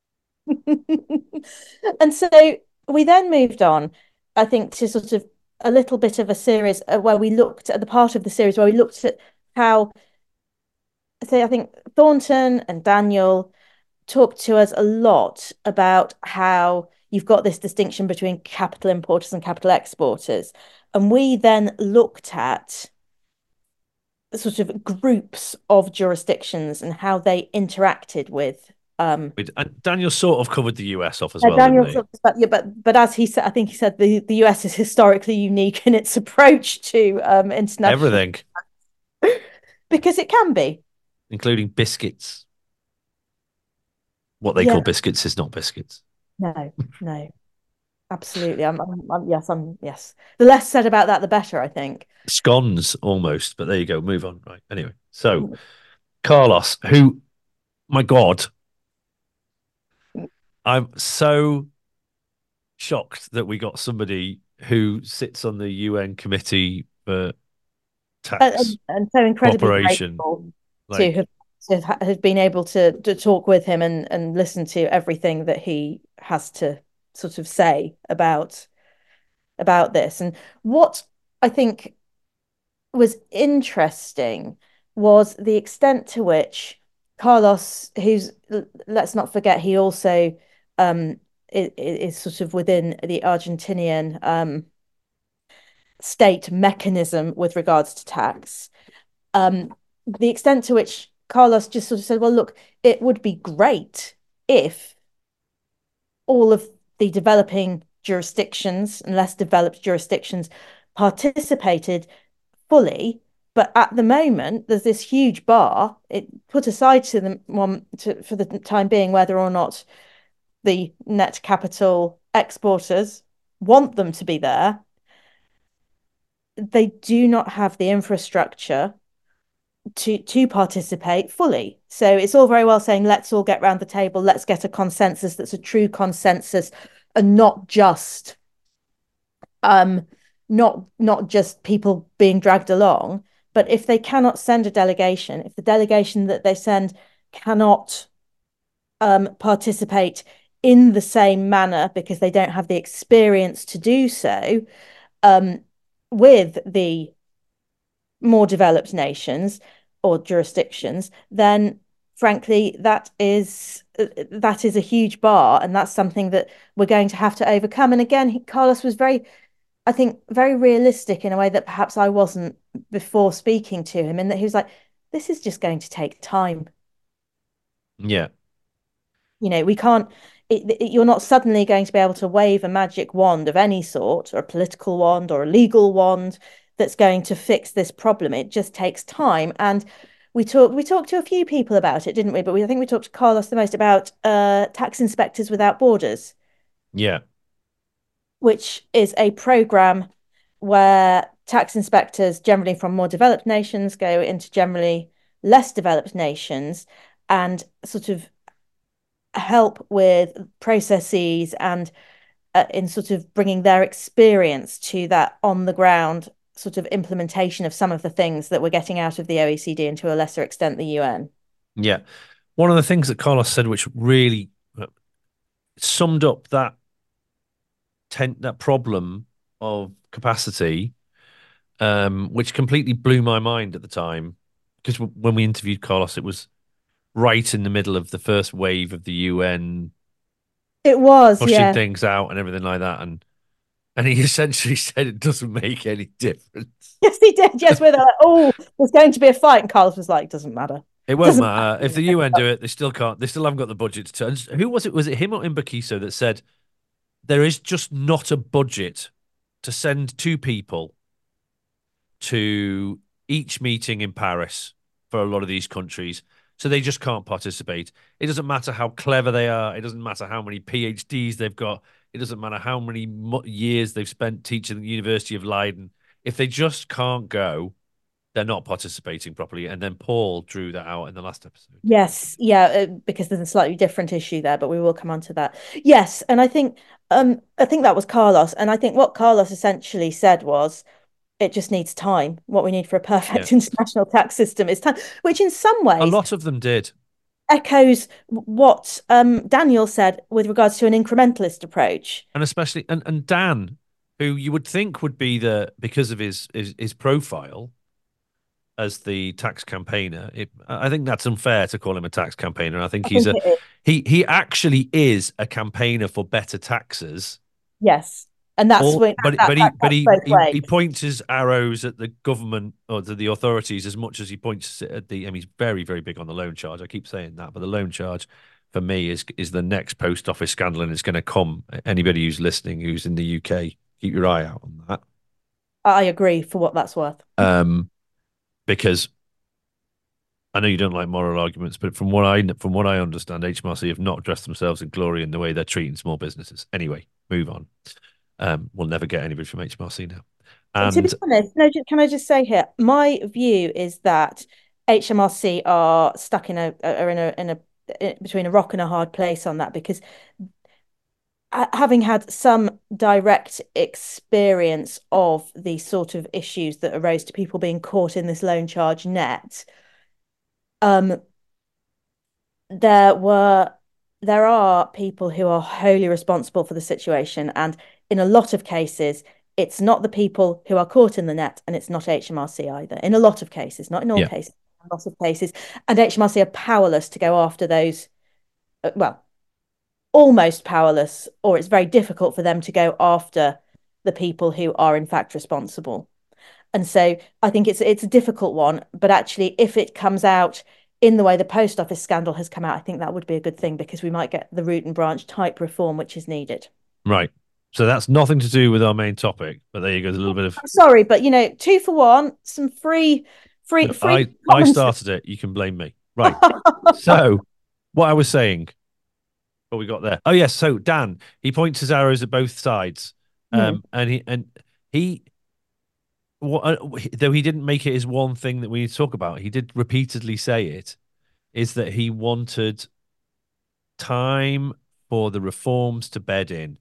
and so we then moved on, I think, to sort of a little bit of a series where we looked at the part of the series where we looked at how, say, I think Thornton and Daniel talked to us a lot about how you've got this distinction between capital importers and capital exporters. And we then looked at sort of groups of jurisdictions and how they interacted with Daniel sort of covered the US off as well, didn't Daniel he? yeah, but as he said, I think he said the US is historically unique in its approach to international Everything, because it can be. including biscuits. What they call Yeah, biscuits is not biscuits. no, no, absolutely. Yes. The less said about that, the better, I think. Scones almost, but there you go. Move on. Right. Anyway, so Carlos, who, my God, I'm so shocked that we got somebody who sits on the UN committee for tax And so incredibly cooperation. grateful to Like, have have been able to talk with him and listen to everything that he has to sort of say about this. And what I think was interesting was the extent to which Carlos, who's, let's not forget, he also is sort of within the Argentinian state mechanism with regards to tax. The extent to which Carlos just sort of said, well, look, it would be great if all of the developing jurisdictions and less developed jurisdictions participated fully. But at the moment, there's this huge bar. It put aside to the one for the time being whether or not the net capital exporters want them to be there. They do not have the infrastructure to participate fully. So it's all very well saying, let's all get round the table, let's get a consensus that's a true consensus and not just not just people being dragged along. But if they cannot send a delegation, if the delegation that they send cannot participate in the same manner because they don't have the experience to do so with the more developed nations or jurisdictions, then frankly, that is a huge bar, and that's something that we're going to have to overcome. And again, Carlos was very, I think, very realistic in a way that perhaps I wasn't before speaking to him, in that he was like, "This is just going to take time. yeah, We can't. You're not suddenly going to be able to wave a magic wand of any sort, or a political wand, or a legal wand, that's going to fix this problem. It just takes time." And we talked to a few people about it, didn't we? But I think we talked to Carlos the most about Tax Inspectors Without Borders, yeah, which is a program where tax inspectors, generally from more developed nations, go into generally less developed nations and sort of help with processes and in sort of bringing their experience to that on the ground sort of implementation of some of the things that we're getting out of the OECD and to a lesser extent the UN. yeah. One of the things that Carlos said, which really summed up that problem of capacity, which completely blew my mind at the time, because when we interviewed Carlos, it was right in the middle of the first wave of the UN It was, pushing yeah. things out and everything like that, and he essentially said it doesn't make any difference. Yes, he did. Yes, we're like, oh, there's going to be a fight. And Carlos was like, doesn't matter. It won't Doesn't matter if the UN do it; they still can't. They still haven't got the budget to turn. Who was it? Was it him or Imbakiso that said there is just not a budget to send two people to each meeting in Paris for a lot of these countries. So they just can't participate. It doesn't matter how clever they are. It doesn't matter how many PhDs they've got. It doesn't matter how many years they've spent teaching at the University of Leiden. If they just can't go, they're not participating properly. And then Paul drew that out in the last episode. Yes, yeah, because there's a slightly different issue there, but we will come on to that. Yes, and I think that was Carlos, and I think what Carlos essentially said was it just needs time. What we need for a Yeah. perfect international tax system is time, which in some A ways lot of them did. echoes what Daniel said with regards to an incrementalist approach. And especially and Dan, who you would think would be the because of his profile, as the tax campaigner. I think that's unfair to call him a tax campaigner. I think I think it is. he actually is a campaigner for better taxes. Yes. And that's All, when that that but cuts both he ways. points his arrows at the government or to the authorities as much as he points at the. I mean, he's very very big on the loan charge. I keep saying that, but the loan charge for me is the next post office scandal, and it's going to come. Anybody who's listening, who's in the UK, keep your eye out on that. I agree for what that's worth. Because I know you don't like moral arguments, but from what I understand, HMRC have not dressed themselves in glory in the way they're treating small businesses. Anyway, move on. We'll never get anybody from HMRC now. To be And honest, no, can I just say here, my view is that HMRC are stuck in are between a rock and a hard place on that because having had some direct experience of the sort of issues that arose to people being caught in this loan charge net, um, there were there are people who are wholly responsible for the situation, and in a lot of cases, it's not the people who are caught in the net, and it's not HMRC either. In a lot of cases, not in all yeah, cases, in a lot of cases, and HMRC are powerless to go after those. Well, almost powerless, or it's very difficult for them to go after the people who are in fact responsible. And so I think it's a difficult one, but actually, if it comes out in the way the post office scandal has come out, I think that would be a good thing because we might get the root and branch type reform which is needed. right. So that's nothing to do with our main topic, but there you go. There's a little bit of I'm sorry, but two for one, some no, free I comments. started it. You can blame me. Right. So what I was saying, what we got there. Oh yes. So Dan, he points his arrows at both sides, Hmm. and he though he didn't make it his one thing that we need to talk about, he did repeatedly say it, is that he wanted time for the reforms to bed in.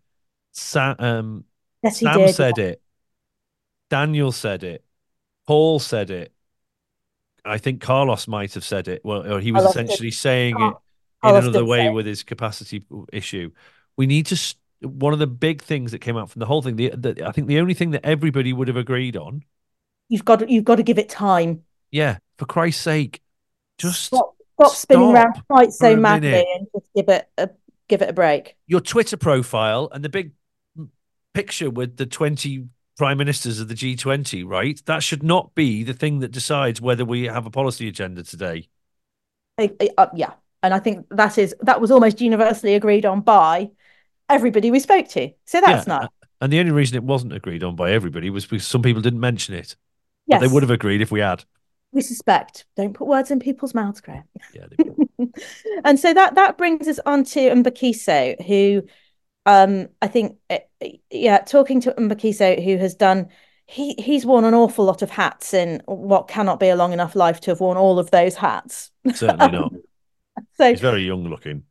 Yes, he Sam did. said it, Daniel said it, Paul said it. I think Carlos might have said it. Well, or he was Carlos did. essentially saying it in Carlos another did way say with his capacity issue. We need to. One of the big things that came out from the whole thing, I think the only thing that everybody would have agreed on, you've got to give it time. yeah, for Christ's sake, just Stop spinning around stop quite for so a madly minute. and just give it a break. Your Twitter profile and the big picture with the 20 prime ministers of the G20, right? That should not be the thing that decides whether we have a policy agenda today. Yeah, and I think that was almost universally agreed on by everybody we spoke to. So Yeah. that's nice. And the only reason it wasn't agreed on by everybody was because some people didn't mention it, but they would Yes, have agreed if we had. we suspect. Don't put words in people's mouths, Graham. Yeah. And so that brings us on to Mbakiso, who I think yeah, talking to Mbakiso, who has done he's worn an awful lot of hats in what cannot be a long enough life to have worn all of those hats. Certainly not. So He's very young looking.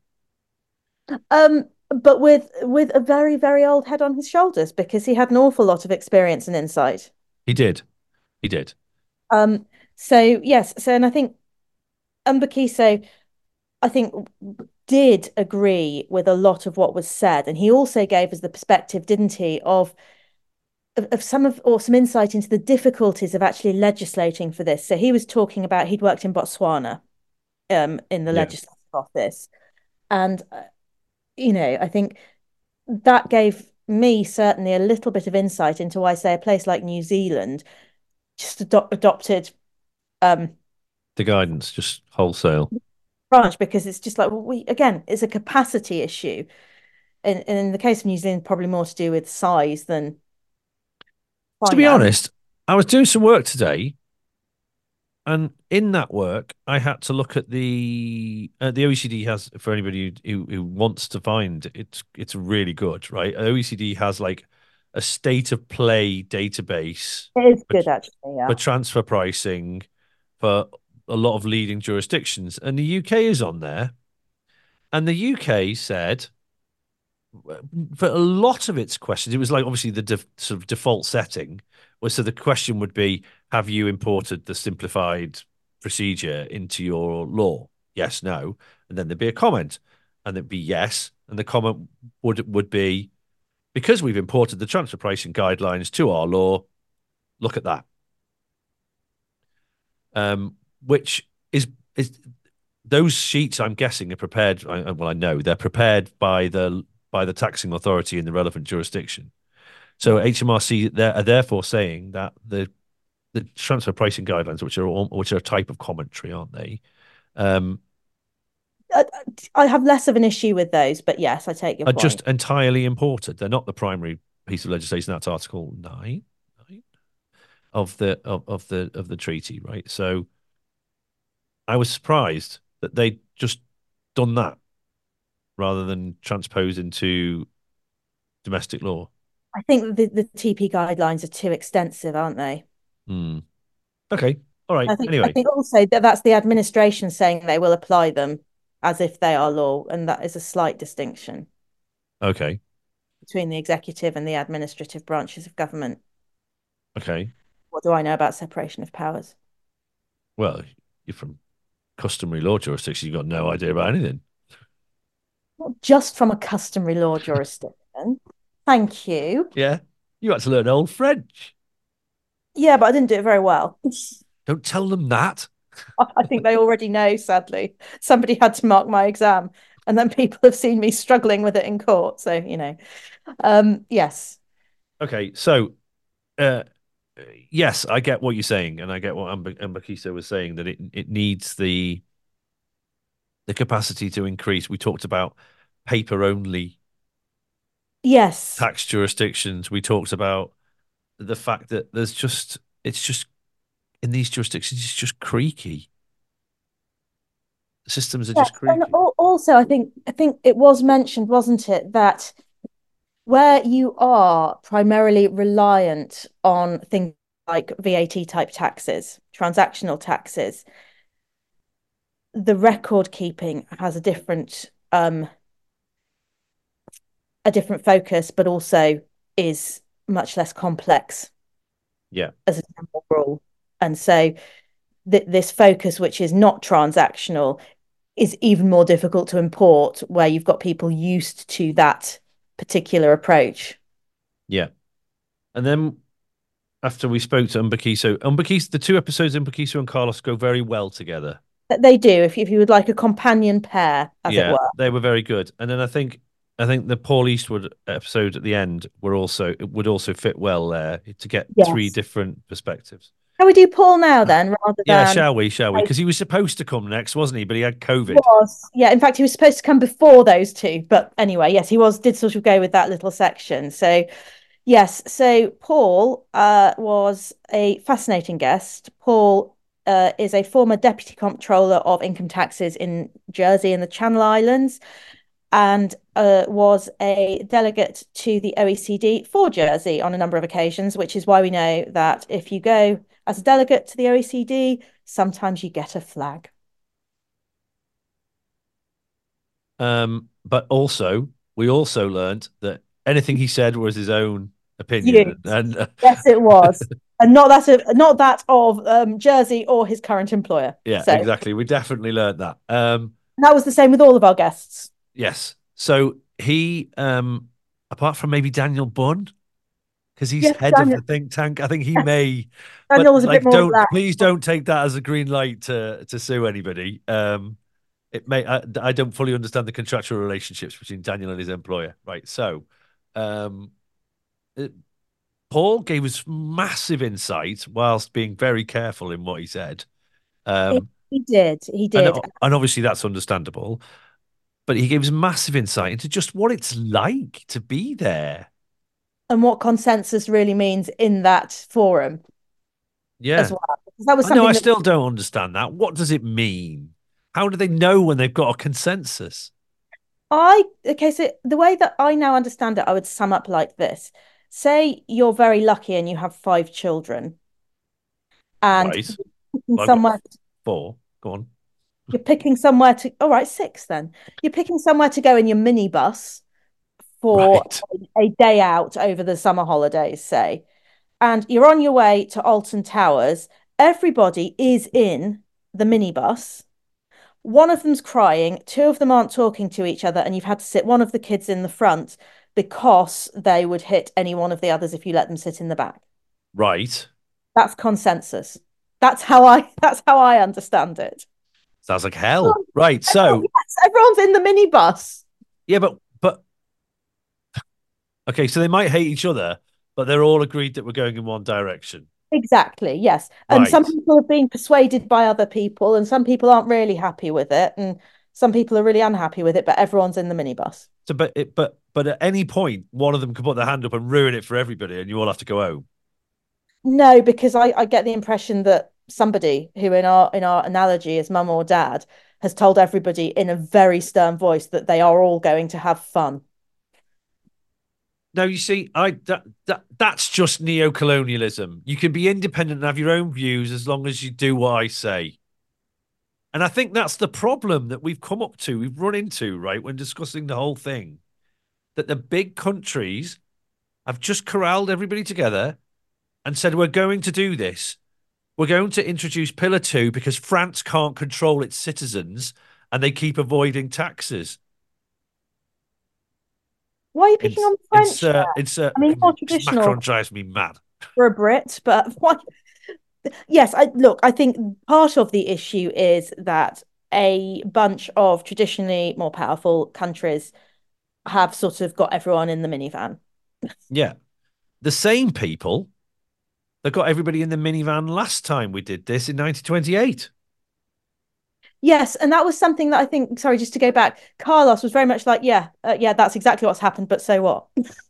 but with a very, very old head on his shoulders because he had an awful lot of experience and insight. He did. He did. Um, so yes, so and I think Mbakiso, I think did agree with a lot of what was said, and he also gave us the perspective, didn't he, of some of or some insight into the difficulties of actually legislating for this. So he was talking about he'd worked in Botswana, in the Yeah. legislative office, and I think that gave me certainly a little bit of insight into why, say, a place like New Zealand just adopted um The guidance, just wholesale. branch because it's just like well, we again it's a capacity issue. And in the case of New Zealand, probably more to do with size than To be finance. honest, I was doing some work today, and in that work, I had to look at the OECD has for anybody who wants to find it's really good, right? OECD has like a state of play database It is for, good, actually. Yeah. for transfer pricing for a lot of leading jurisdictions, and the UK is on there. And the UK said for a lot of its questions, it was like obviously the sort of default setting was so the question would be, have you imported the simplified procedure into your law? Yes, no. And then there'd be a comment, and it'd be yes. And the comment would be, because we've imported the transfer pricing guidelines to our law, look at that. which is those sheets. I'm guessing are prepared. Well, I know they're prepared by the taxing authority in the relevant jurisdiction. So HMRC are therefore saying that the transfer pricing guidelines, which are a type of commentary, aren't they? Um, I, I have less of an issue with those, but yes, I take your are point. just entirely imported. They're not the primary piece of legislation. That's Article 9 of the treaty, right? So I was surprised that they just done that rather than transpose into domestic law. I think the TP guidelines are too extensive, aren't they? Hmm. Okay. All right. I Anyway. think also that that's the administration saying they will apply them as if they are law, and that is a slight distinction Okay. between the executive and the administrative branches of government. Okay. What do I know about separation of powers? Well, you're from customary law jurisdiction. You've got no idea about anything. Not just from a customary law jurisdiction. Thank you. Yeah. You had to learn old French. Yeah, but I didn't do it very well. Don't tell them that. I think they already know, sadly. Somebody had to mark my exam, and then people have seen me struggling with it in court. So, yes. Okay. So, uh, yes, I get what you're saying, and I get what Amber Kisa was saying that it needs the capacity to increase. We talked about paper only Yes. tax jurisdictions. We talked about the fact that it's just in these jurisdictions, it's just creaky. The systems are Yes. just And creaky. also, I think it was mentioned, wasn't it, that where you are primarily reliant on things like VAT type taxes, transactional taxes, the record keeping has a different focus, but also is much less complex Yeah. as a general rule. And so this focus, which is not transactional, is even more difficult to import where you've got people used to that particular approach. Yeah. And then after we spoke to Umbakiso, the two episodes, Umbakiso and Carlos, go very well together. They do, if you would like a companion pair, as it Yeah, were. they were very good. And then I think the Paul Eastwood episode at the end would also fit well there to get three Yes. different perspectives. Can we do Paul now then, rather Yeah, than shall we? Because he was supposed to come next, wasn't he? But he had COVID. was? Yeah, in fact, he was supposed to come before those two, but anyway, yes, he did sort of go with that little section. So yes, so Paul was a fascinating guest. Paul is a former deputy comptroller of income taxes in Jersey and the Channel Islands, and was a delegate to the OECD for Jersey on a number of occasions, which is why we know that if you go as a delegate to the OECD, sometimes you get a flag. But also, we also learned that anything he said was his own opinion, Yes, and yes, it was, and not that of Jersey or his current employer. yeah, So exactly. We definitely learned that. that was the same with all of our guests. Yes. So he, apart from maybe Daniel Bunn, because he's Yes, head of Daniel. the think tank, I think he Yes, may, but Daniel was a bit like, more don't relaxed. please don't take that as a green light to sue anybody. It may I don't fully understand the contractual relationships between Daniel and his employer, right? So, um, it, Paul gave us massive insight whilst being very careful in what he said. He, Um, he did, he and did. and obviously that's understandable, but he gave us massive insight into just what it's like to be there. And what consensus really means in that forum as Yeah. well. Because that was I know I something that still don't understand that. What does it mean? How do they know when they've got a consensus? okay, so the way that I now understand it, I would sum up like this. Say you're very lucky and you have five children, and Right. you're picking Well, I've got somewhere, four. Go on. you're picking somewhere to, all right, six then. You're picking somewhere to go in your minibus for Right. a day out over the summer holidays, say, and you're on your way to Alton Towers. Everybody is in the minibus. One of them's crying, two of them aren't talking to each other, and you've had to sit one of the kids in the front because they would hit any one of the others if you let them sit in the back. Right. That's consensus. That's how I understand it. Sounds like hell. Right. So Yes, everyone's in the minibus. yeah, but okay, so they might hate each other, but they're all agreed that we're going in one direction. Exactly, yes. And some Right. people have been persuaded by other people, and some people aren't really happy with it, and some people are really unhappy with it, but everyone's in the minibus. So but at any point one of them could put their hand up and ruin it for everybody and you all have to go home. No, because I get the impression that somebody who in our analogy is mum or dad has told everybody in a very stern voice that they are all going to have fun. No, you see, that's just neo-colonialism. You can be independent and have your own views as long as you do what I say. And I think that's the problem that we've run into, right, when discussing the whole thing, that the big countries have just corralled everybody together and said, we're going to do this. We're going to introduce Pillar Two because France can't control its citizens and they keep avoiding taxes. Why are you picking on French there? I mean, more Macron traditional drives me mad. for a Brit, but why? Yes, I think part of the issue is that a bunch of traditionally more powerful countries have sort of got everyone in the minivan. Yeah. The same people that got everybody in the minivan last time we did this in 1928. Yes, and that was something that I think, sorry, just to go back, Carlos was very much like, yeah, yeah, that's exactly what's happened, but so what?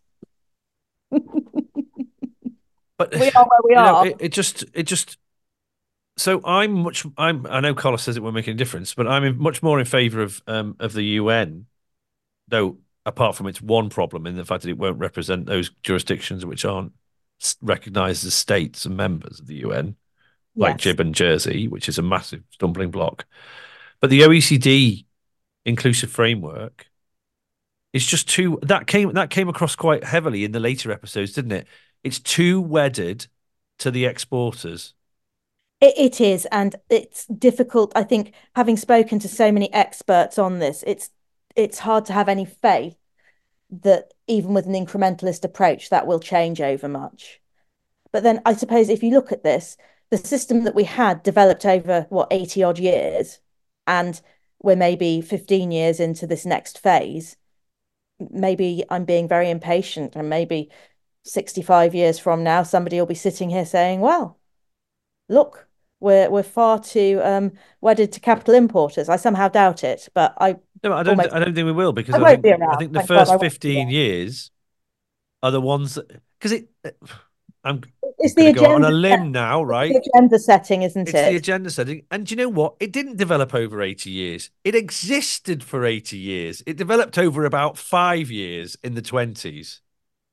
But We are where we you know, are. it just so I know Carlos says it won't make any difference, but much more in favor of the UN, though apart from its one problem in the fact that it won't represent those jurisdictions which aren't recognized as states and members of the UN, like Yes. Jib and Jersey, which is a massive stumbling block. But the OECD inclusive framework is just too that came across quite heavily in the later episodes, didn't it? It's too wedded to the exporters. It is, and it's difficult. I think having spoken to so many experts on this, it's hard to have any faith that even with an incrementalist approach, that will change over much. But then I suppose if you look at this, the system that we had developed over what 80 odd years, and we're maybe 15 years into this next phase. Maybe I'm being very impatient, and maybe 65 years from now, somebody will be sitting here saying, well, look, we're far too wedded to capital importers. I somehow doubt it, but No, almost I don't think we will because I won't be I around. think the Thank God I first won't be 15 around. years are the ones that because I'm It's going the to go out on a agenda limb now, it's right? the agenda setting, isn't It's the it? agenda setting. And do you know what? It didn't develop over 80 years. It existed for 80 years. It developed over about 5 years in the 20s.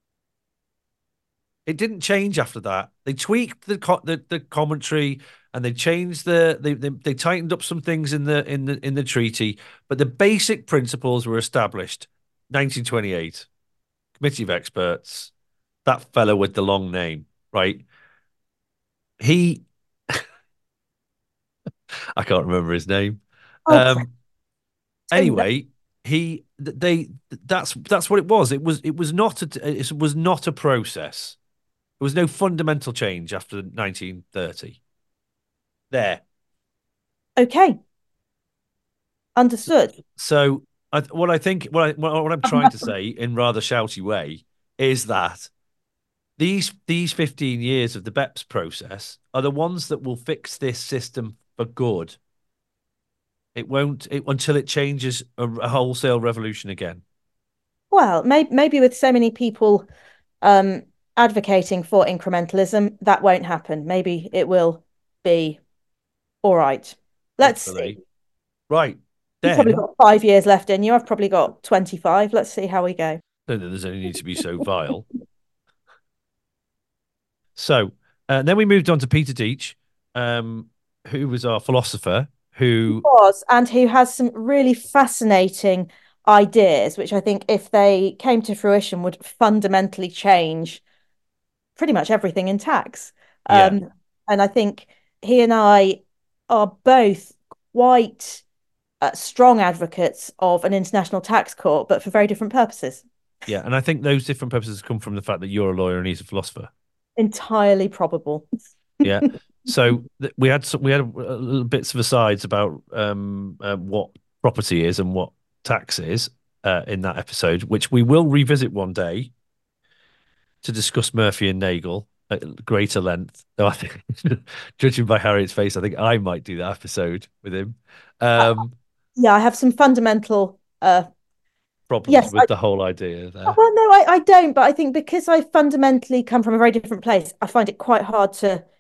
It didn't change after that. They tweaked the commentary and they changed they tightened up some things in the treaty, but the basic principles were established. 1928, Committee of Experts, that fellow with the long name, right? He I can't remember his name. Oh, Um Tinder. anyway, he they that's what it was. It was not a process. There was no fundamental change after 1930. There. Okay, understood. So what I think, what I'm trying to say in rather shouty way is that these 15 years of the BEPS process are the ones that will fix this system for good. It won't until it changes a wholesale revolution again. Well, maybe with so many people um, advocating for incrementalism, that won't happen. Maybe it will be all right. Let's Hopefully, see. right You've probably then. got 5 years left in you. I've probably got 25. Let's see how we go. Don't think there's any need to be so vile. So then we moved on to Peter Deitch, um, who was our philosopher, who Was and who has some really fascinating ideas, which I think, if they came to fruition, would fundamentally change pretty much everything in tax. yeah, And I think he and I are both quite strong advocates of an international tax court, but for very different purposes. yeah, and I think those different purposes come from the fact that you're a lawyer and he's a philosopher. Entirely probable. Yeah. So we had little bits of asides about what property is and what tax is in that episode, which we will revisit one day to discuss Murphy and Nagel at greater length. Though I think, judging by Harriet's face, I think I might do that episode with him. Uh, Um, yeah, I have some fundamental Problems yes, with the whole idea there. well, no, I don't, but I think because I fundamentally come from a very different place, I find it quite hard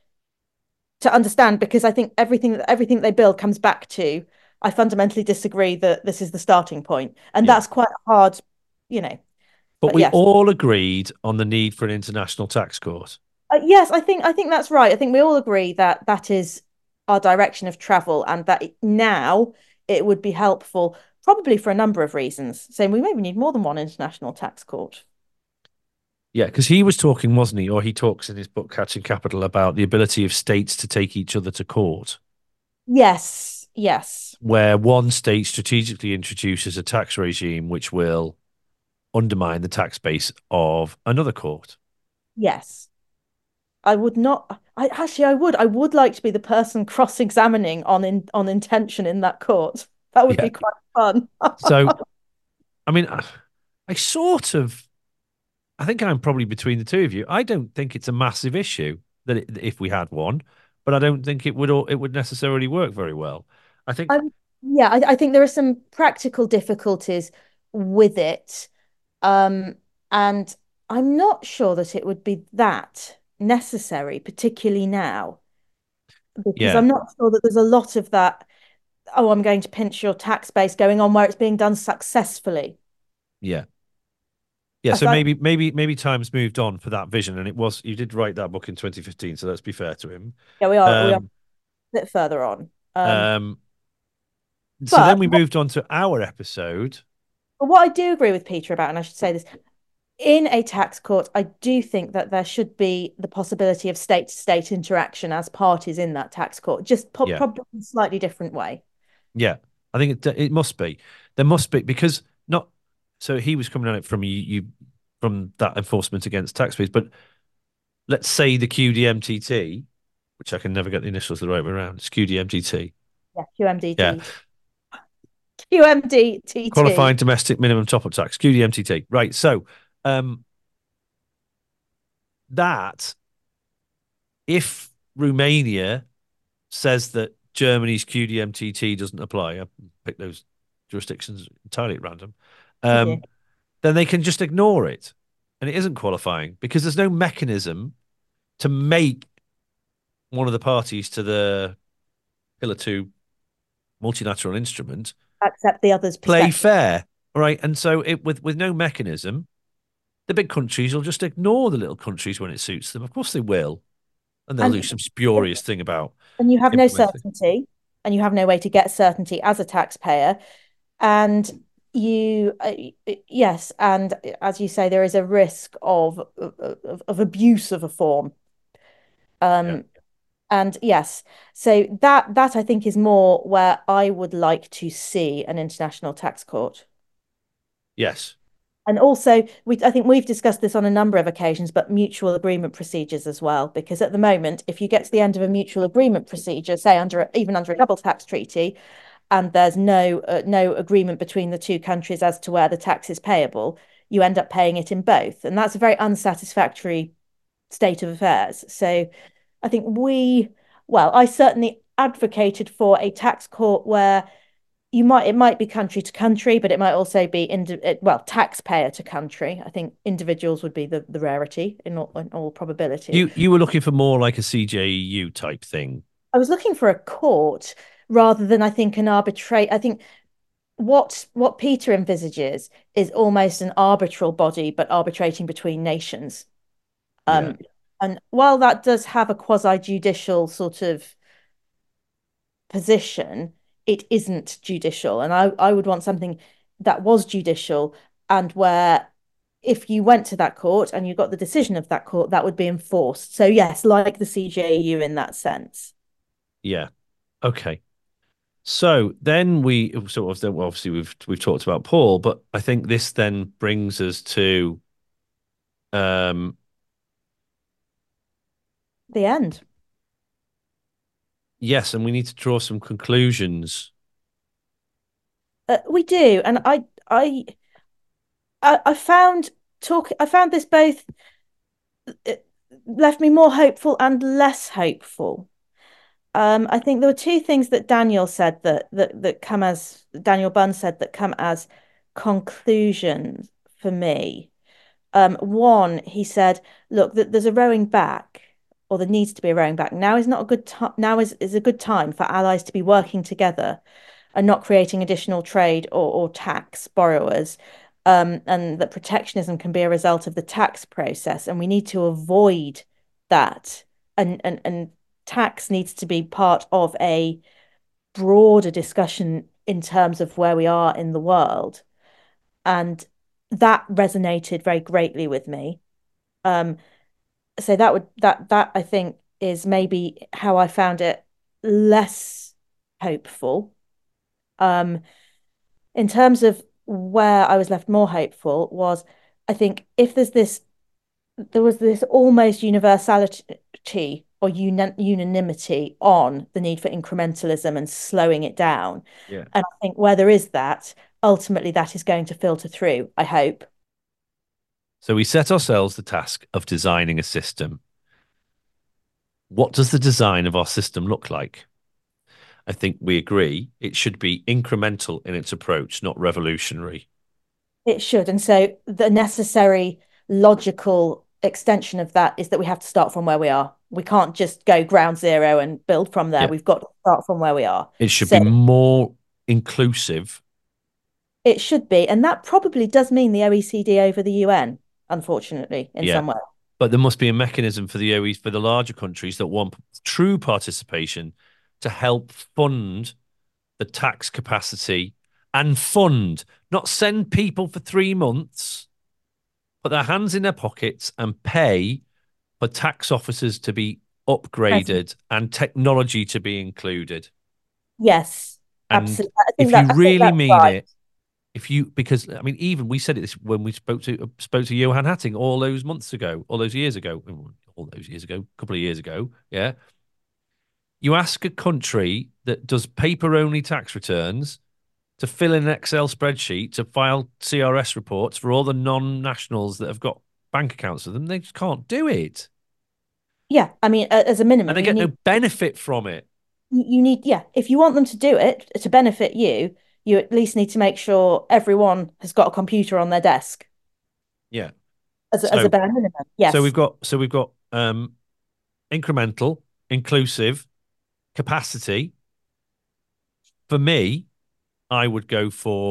to understand because I think everything they build comes back to I fundamentally disagree that this is the starting point, and Yeah. that's quite hard, you know. But But we yes, all agreed on the need for an international tax court. yes, I think that's right. I think we all agree that that is our direction of travel, and that now it would be helpful, probably for a number of reasons. Saying we maybe need more than one international tax court. Yeah, because he was talking, wasn't he? Or he talks in his book Catching Capital about the ability of states to take each other to court, Yes, yes, where one state strategically introduces a tax regime which will undermine the tax base of another court. yes. I would not. I would like to be the person cross-examining on intention in that court. That would Yeah. be quite fun. So, I mean, I sort of, I think I'm probably between the two of you. I don't think it's a massive issue if we had one, but I don't think it would necessarily work very well. I think, Um, yeah, I think there are some practical difficulties with it, um, and I'm not sure that it would be that necessary, particularly now, because yeah, I'm not sure that there's a lot of that. Oh, I'm going to pinch your tax base going on where it's being done successfully. yeah. Yeah, I so thought, maybe times moved on for that vision, and it was you did write that book in 2015, so let's be fair to him. yeah, we are Um, a bit further on. um, so then But we moved on to our episode. what I do agree with Peter about, and I should say this, in a tax court, I do think that there should be the possibility of state to state interaction as parties in that tax court, just Yeah, probably in a slightly different way. yeah, I think it must be there must be because not so he was coming at it from you from that enforcement against taxpayers, but let's say the QDMTT, which I can never get the initials the right way around. It's QDMTT. Yeah, Yeah, QMDTT. qualifying domestic minimum top up tax QDMTT. Right, so um, that if Romania says that Germany's QDMTT doesn't apply, I pick those jurisdictions entirely at random, Did you? um, then they can just ignore it. And it isn't qualifying because there's no mechanism to make one of the parties to the Pillar 2 multilateral instrument Accept the other's play perspective. fair. Right. And so it with no mechanism, the big countries will just ignore the little countries when it suits them. Of course they will. And they'll do And some spurious thing about and you have no implementing. certainty, and you have no way to get certainty as a taxpayer. And you, yes, and as you say, there is a risk of abuse of a form. Yeah. Um, and yes, so that I think is more where I would like to see an international tax court. Yes. And also, I think we've discussed this on a number of occasions, but mutual agreement procedures as well. Because at the moment, if you get to the end of a mutual agreement procedure, say even under a double tax treaty, and there's no agreement between the two countries as to where the tax is payable, you end up paying it in both, and that's a very unsatisfactory state of affairs. So I think well, I certainly advocated for a tax court where it might be country to country, but it might also be well, taxpayer to country. I think individuals would be the rarity in all probability. You were looking for more like a CJEU type thing. I was looking for a court rather than I think an arbitrate. I think what Peter envisages is almost an arbitral body, but arbitrating between nations. Yeah. Um, and while that does have a quasi-judicial sort of position, it isn't judicial. And I would want something that was judicial and where if you went to that court and you got the decision of that court, that would be enforced. So yes, like the CJEU in that sense. Yeah. Okay. So then we sort of then well, obviously we've talked about Paul, but I think this then brings us to um The end. Yes, and we need to draw some conclusions. We do, and I found I found this both it left me more hopeful and less hopeful. I think there were two things that Daniel said that come as Daniel Bunn said that come as conclusions for me. One, he said, look, that there's a rowing back, or there needs to be a rowing back. Now is not a good time. Now is a good time for allies to be working together and not creating additional trade or tax borrowers. And that protectionism can be a result of the tax process, and we need to avoid that. And tax needs to be part of a broader discussion in terms of where we are in the world. And that resonated very greatly with me. Um, so that I think is maybe how I found it less hopeful. Um, in terms of where I was left more hopeful was, I think if there was this almost universality or unanimity on the need for incrementalism and slowing it down. Yeah. And I think where there is that, ultimately that is going to filter through, I hope. So we set ourselves the task of designing a system. What does the design of our system look like? I think we agree it should be incremental in its approach, not revolutionary. It should. And so the necessary logical extension of that is that we have to start from where we are. We can't just go ground zero and build from there. Yeah. We've got to start from where we are. It should So be more inclusive. it should be. And that probably does mean the OECD over the UN, unfortunately, in Yeah. some way. But there must be a mechanism for the OE for the larger countries that want true participation to help fund the tax capacity and fund, not send people for 3 months, put their hands in their pockets and pay for tax officers to be Present. upgraded and technology to be included. Yes, And absolutely. if you I think really that's mean right. it, if you because I mean, even we said it this when we spoke to Johan Hatting all those months ago, all those years ago, a couple of years ago, yeah. You ask a country that does paper only tax returns to fill in an Excel spreadsheet to file CRS reports for all the non-nationals that have got bank accounts with them, they just can't do it. Yeah, I mean, as a And minimum, they get no benefit from it. you need, yeah, if you want them to do it to benefit you, you at least need to make sure everyone has got a computer on their desk Yeah. as a So bare minimum. so Yes. we've got incremental, inclusive, capacity. For me, I would go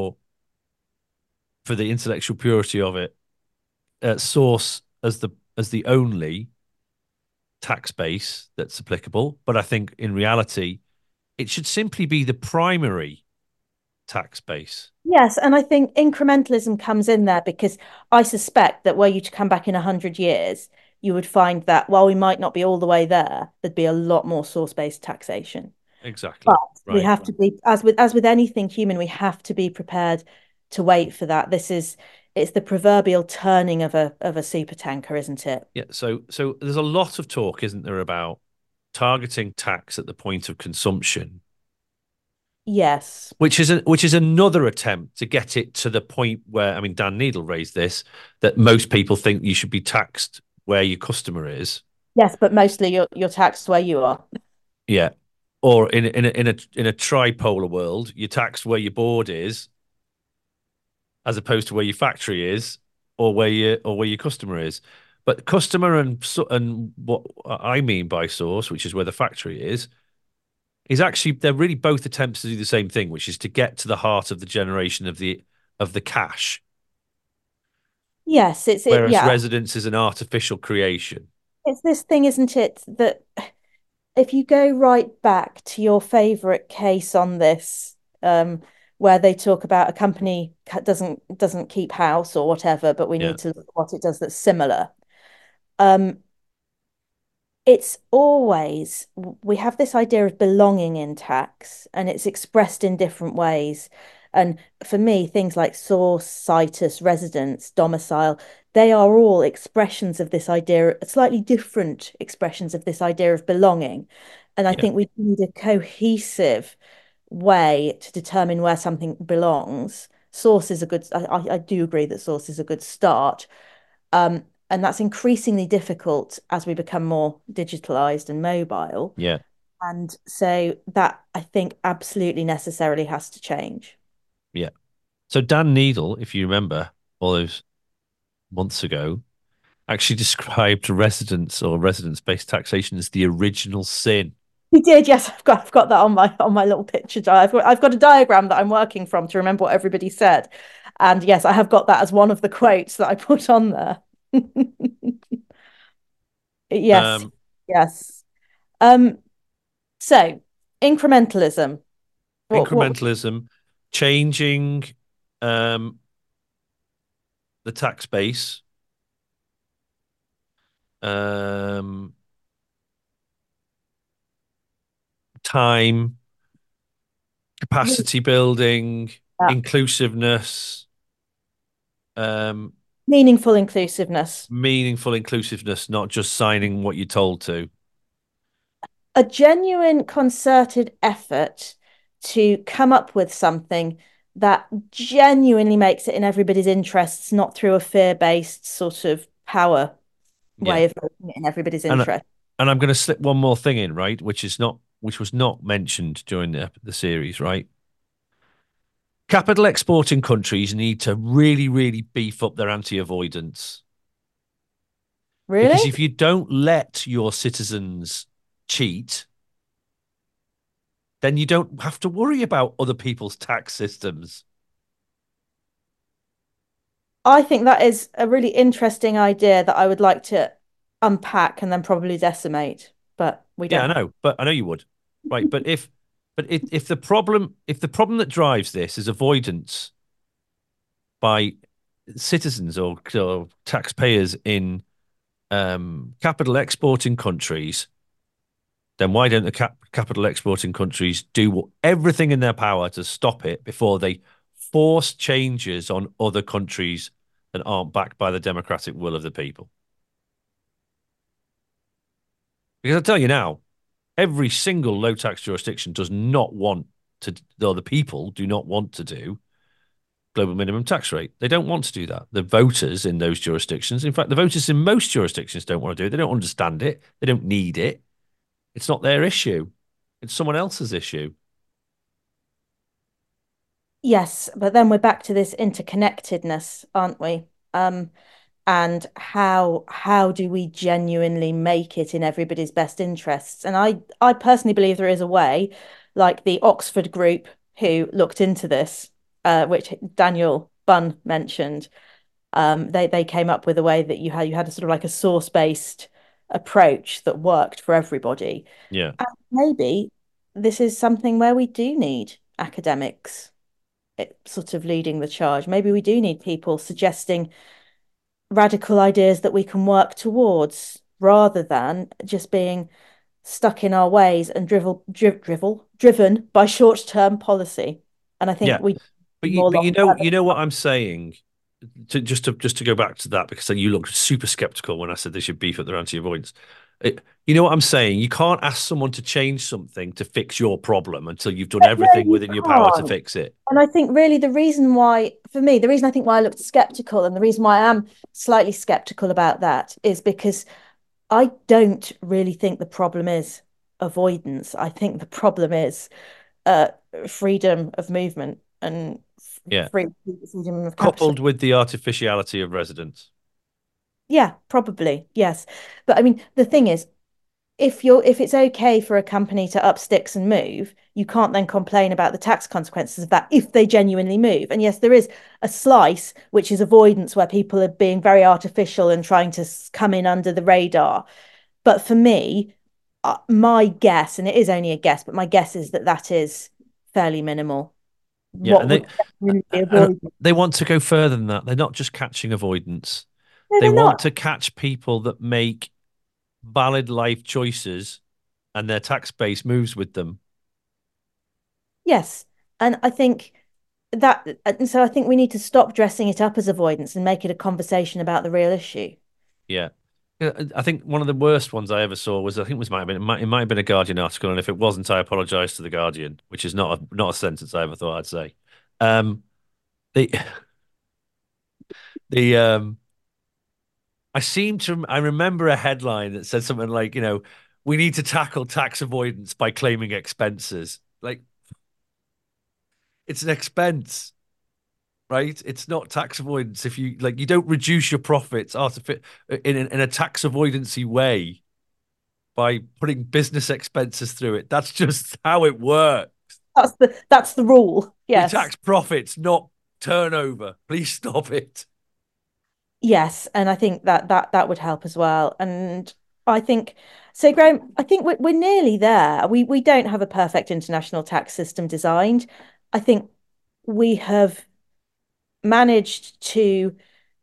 for the intellectual purity of it, source as the only tax base that's applicable. But I think in reality, it should simply be the primary tax base. Yes, and I think incrementalism comes in there because I suspect that were you to come back in 100 years, you would find that while we might not be all the way there, there'd be a lot more source-based taxation. But Exactly. we Right. have to be, as with anything human, we have to be prepared to wait for that. It's the proverbial turning of a super tanker, isn't it? Yeah. So there's a lot of talk, isn't there, about targeting tax at the point of consumption, Yes. which is another attempt to get it to the point where I mean Dan Needle raised this that most people think you should be taxed where your customer is. Yes, but mostly you're taxed where you are. Yeah. Or in a tripolar world, you're taxed where your board is, as opposed to where your factory is, or where your customer is. But customer and what I mean by source, which is where the factory is actually they're really both attempts to do the same thing, which is to get to the heart of the generation of the cash. Yes, Whereas yeah. residence is an artificial creation. It's this thing, isn't it, that if you go right back to your favorite case on this, where they talk about a company doesn't keep house or whatever, but we Yeah. need to look at what it does that's similar. Um, it's always we have this idea of belonging in tax, and it's expressed in different ways. And for me, things like source, situs, residence, domicile, they are all expressions of this idea, slightly different expressions of this idea of belonging. And I Yeah. think we need a cohesive way to determine where something belongs. Source is a good, I do agree that source is a good start. And that's increasingly difficult as we become more digitalized and mobile. Yeah. And so that I think absolutely necessarily has to change. Yeah. So Dan Needle, if you remember all those months ago, actually described residence or residence-based taxation as the original sin. He did, yes. I've got that on my little picture diagram. I've got a diagram that I'm working from to remember what everybody said. And yes, I have got that as one of the quotes that I put on there. Yes, Um, yes. So incrementalism. What Incrementalism, changing um, the tax base, um, time, capacity building, yeah. inclusiveness, um, Meaningful inclusiveness. meaningful inclusiveness, not just signing what you're told to. A genuine concerted effort to come up with something that genuinely makes it in everybody's interests, not through a fear-based sort of power Yeah. way of making it in everybody's And interest. and I'm going to slip one more thing in, right? Which was not mentioned during the series, right? Capital exporting countries need to really, really beef up their anti-avoidance because Really? if you don't let your citizens cheat, then you don't have to worry about other people's tax systems. I think that is a really interesting idea that I would like to unpack and then probably decimate, but we Yeah, don't I have. know, but I know you would, right? If the problem that drives this is avoidance by citizens or taxpayers in capital exporting countries, then why don't the capital exporting countries do everything in their power to stop it before they force changes on other countries that aren't backed by the democratic will of the people? Because I tell you now, every single low tax jurisdiction does not want to, though the people do not want to do global minimum tax rate. They don't want to do that. The voters in those jurisdictions, in fact, the voters in most jurisdictions don't want to do it. They don't understand it. They don't need it. It's not their issue. It's someone else's issue. Yes, but then we're back to this interconnectedness, aren't we? And how do we genuinely make it in everybody's best interests? And I personally believe there is a way, like the Oxford group who looked into this, which Daniel Bunn mentioned. They came up with a way that you had a sort of like a source-based approach that worked for everybody. Yeah. And maybe this is something where we do need academics sort of leading the charge. Maybe we do need people suggesting radical ideas that we can work towards rather than just being stuck in our ways and driven by short-term policy. And I think Yeah. we But more long term. you know what I'm saying. To go back to that because then you looked super skeptical when I said they should beef up their anti-avoidance. You know what I'm saying? You can't ask someone to change something to fix your problem until you've done No, everything you within your power to can't. fix it. And I think really the reason why, for me, the reason I think why I looked skeptical and the reason why I am slightly skeptical about that is because I don't really think the problem is avoidance. I think the problem is uh, freedom of movement and Yeah. free freedom of capital. Coupled with the artificiality of residence. Yeah, probably, yes. But I mean, the thing is, if it's okay for a company to up sticks and move, you can't then complain about the tax consequences of that if they genuinely move. And yes, there is a slice which is avoidance where people are being very artificial and trying to come in under the radar. But for me, my guess, and it is only a guess, but my guess is that that is fairly minimal. Yeah, What and would genuinely be and avoided? they want to go further than that. They're not just catching avoidance. No, They they're want not. to catch people that make valid life choices and their tax base moves with them. Yes. And I think and so I think we need to stop dressing it up as avoidance and make it a conversation about the real issue. Yeah. I think one of the worst ones I ever saw was, I think it was might have been it might have been a Guardian article, and if it wasn't, I apologise to the Guardian, which is not a sentence I ever thought I'd say. Um, the the I remember a headline that said something like, we need to tackle tax avoidance by claiming expenses. Like, it's an expense, right? It's not tax avoidance. If you like, you don't reduce your profits in a tax avoidancy way by putting business expenses through it. That's just how it works. That's the rule. We Yes. tax profits, not turnover. Please stop it. Yes, and I think that would help as well. And I think so, Graham. I think we're nearly there. We don't have a perfect international tax system designed. I think we have managed to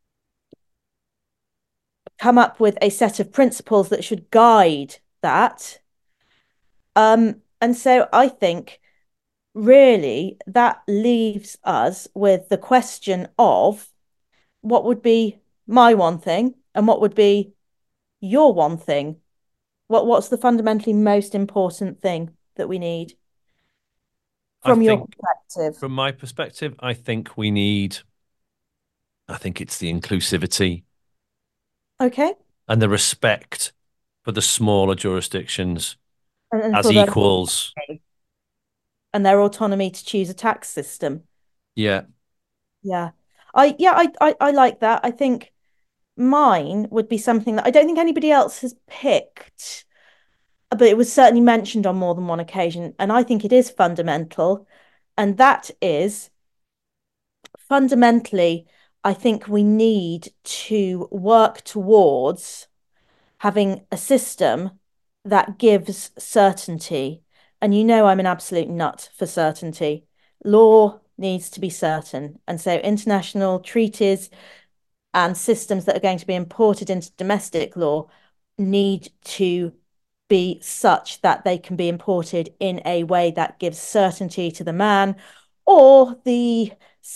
come up with a set of principles that should guide that. And so I think really that leaves us with the question of what would be my one thing and what would be your one thing. What's the fundamentally most important thing that we need I from your think, perspective? from my perspective, I think it's the inclusivity Okay. and the respect for the smaller jurisdictions And as for their equals. and their autonomy to choose a tax system. Yeah, Yeah. I like that. I think mine would be something that I don't think anybody else has picked, but it was certainly mentioned on more than one occasion. And I think it is fundamental. And that is fundamentally, I think we need to work towards having a system that gives certainty. And you know, I'm an absolute nut for certainty. Law needs to be certain. And so, international treaties and systems that are going to be imported into domestic law need to be such that they can be imported in a way that gives certainty to the man or the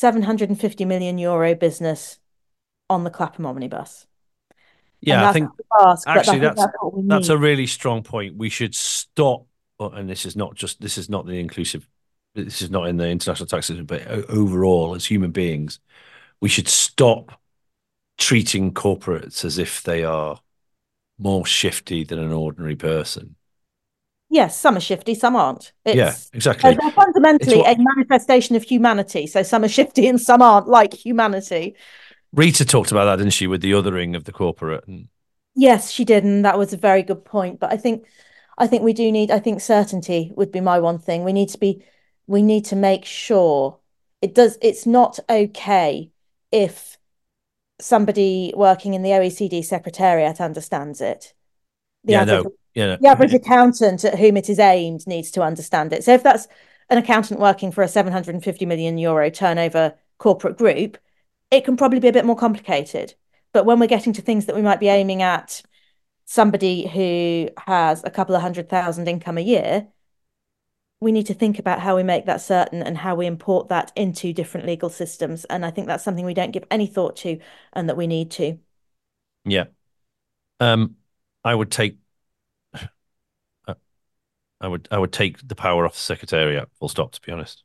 750 million euro business on the Clapham omnibus. And yeah. I that's think a ask, but I actually think that's what we that's a need. really strong point. We should stop, and this is not the inclusive. This is not in the international tax system, but overall, as human beings, we should stop treating corporates as if they are more shifty than an ordinary person. Yes, some are shifty, some aren't. Yeah, It's exactly. they're It's fundamentally what a manifestation of humanity. So some are shifty and some aren't like humanity. Rita talked about that, didn't she, with the othering of the corporate? And Yes, she did, and that was a very good point. But I think we do need, I think certainty would be my one thing. We need to make sure it's not okay if somebody working in the OECD Secretariat understands it. The yeah, average no, yeah, the average accountant at whom it is aimed needs to understand it. So if that's an accountant working for a 750 million euro turnover corporate group, it can probably be a bit more complicated. But when we're getting to things that we might be aiming at somebody who has a couple of 100,000 income a year, we need to think about how we make that certain and how we import that into different legal systems. And I think that's something we don't give any thought to and that we need to. yeah. Um, I would take, uh, I would take the power off the secretariat. Full stop. To be honest.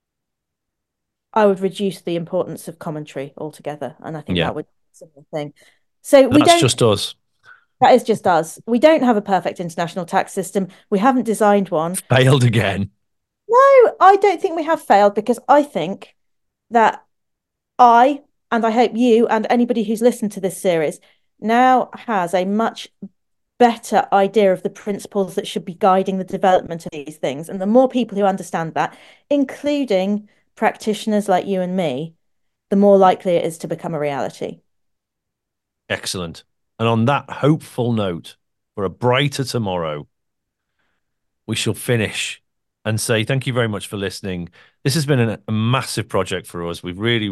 I would reduce the importance of commentary altogether. And I think Yeah, that would be a similar thing. So we that's don't, just us. that is just us. We don't have a perfect international tax system. We haven't designed one. Failed again. No, I don't think we have failed because I think that I, and I hope you and anybody who's listened to this series now has a much better idea of the principles that should be guiding the development of these things. And the more people who understand that, including practitioners like you and me, the more likely it is to become a reality. Excellent. And on that hopeful note, for a brighter tomorrow, we shall finish and say thank you very much for listening. This has been a massive project for us.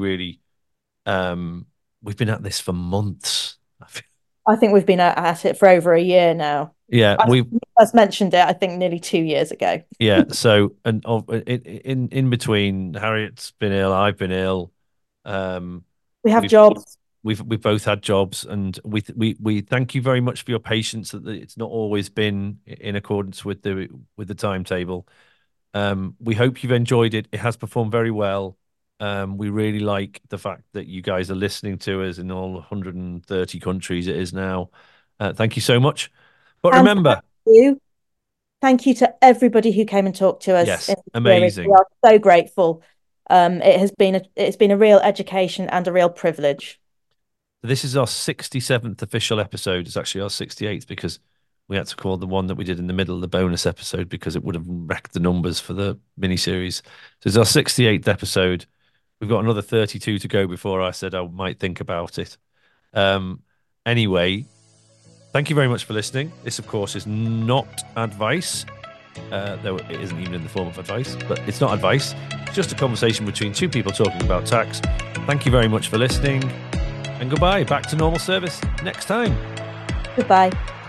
Um, we've been at this for months. I think we've been at it for over a year now. Yeah, I first mentioned it, I think, nearly 2 years ago. yeah. So, and in between, Harriet's been ill, I've been ill. Um, We have we've jobs. we've both had jobs, and we thank you very much for your patience. That it's not always been in accordance with the timetable. We hope you've enjoyed it. It has performed very well. We really like the fact that you guys are listening to us in all 130 countries it is now. Thank you so much. But And thank remember, you. Thank you to everybody who came and talked to us yes, in the series. We amazing. are so grateful. It's been a real education and a real privilege. This is our 67th official episode. It's actually our 68th because we had to call the one that we did in the middle of the bonus episode because it would have wrecked the numbers for the miniseries. So it's our 68th episode. We've got another 32 to go before I said I might think about it. Um, anyway, thank you very much for listening. This, of course, is not advice, though it isn't even in the form of advice, but it's not advice. It's just a conversation between two people talking about tax. Thank you very much for listening, and goodbye. Back to normal service next time. Goodbye.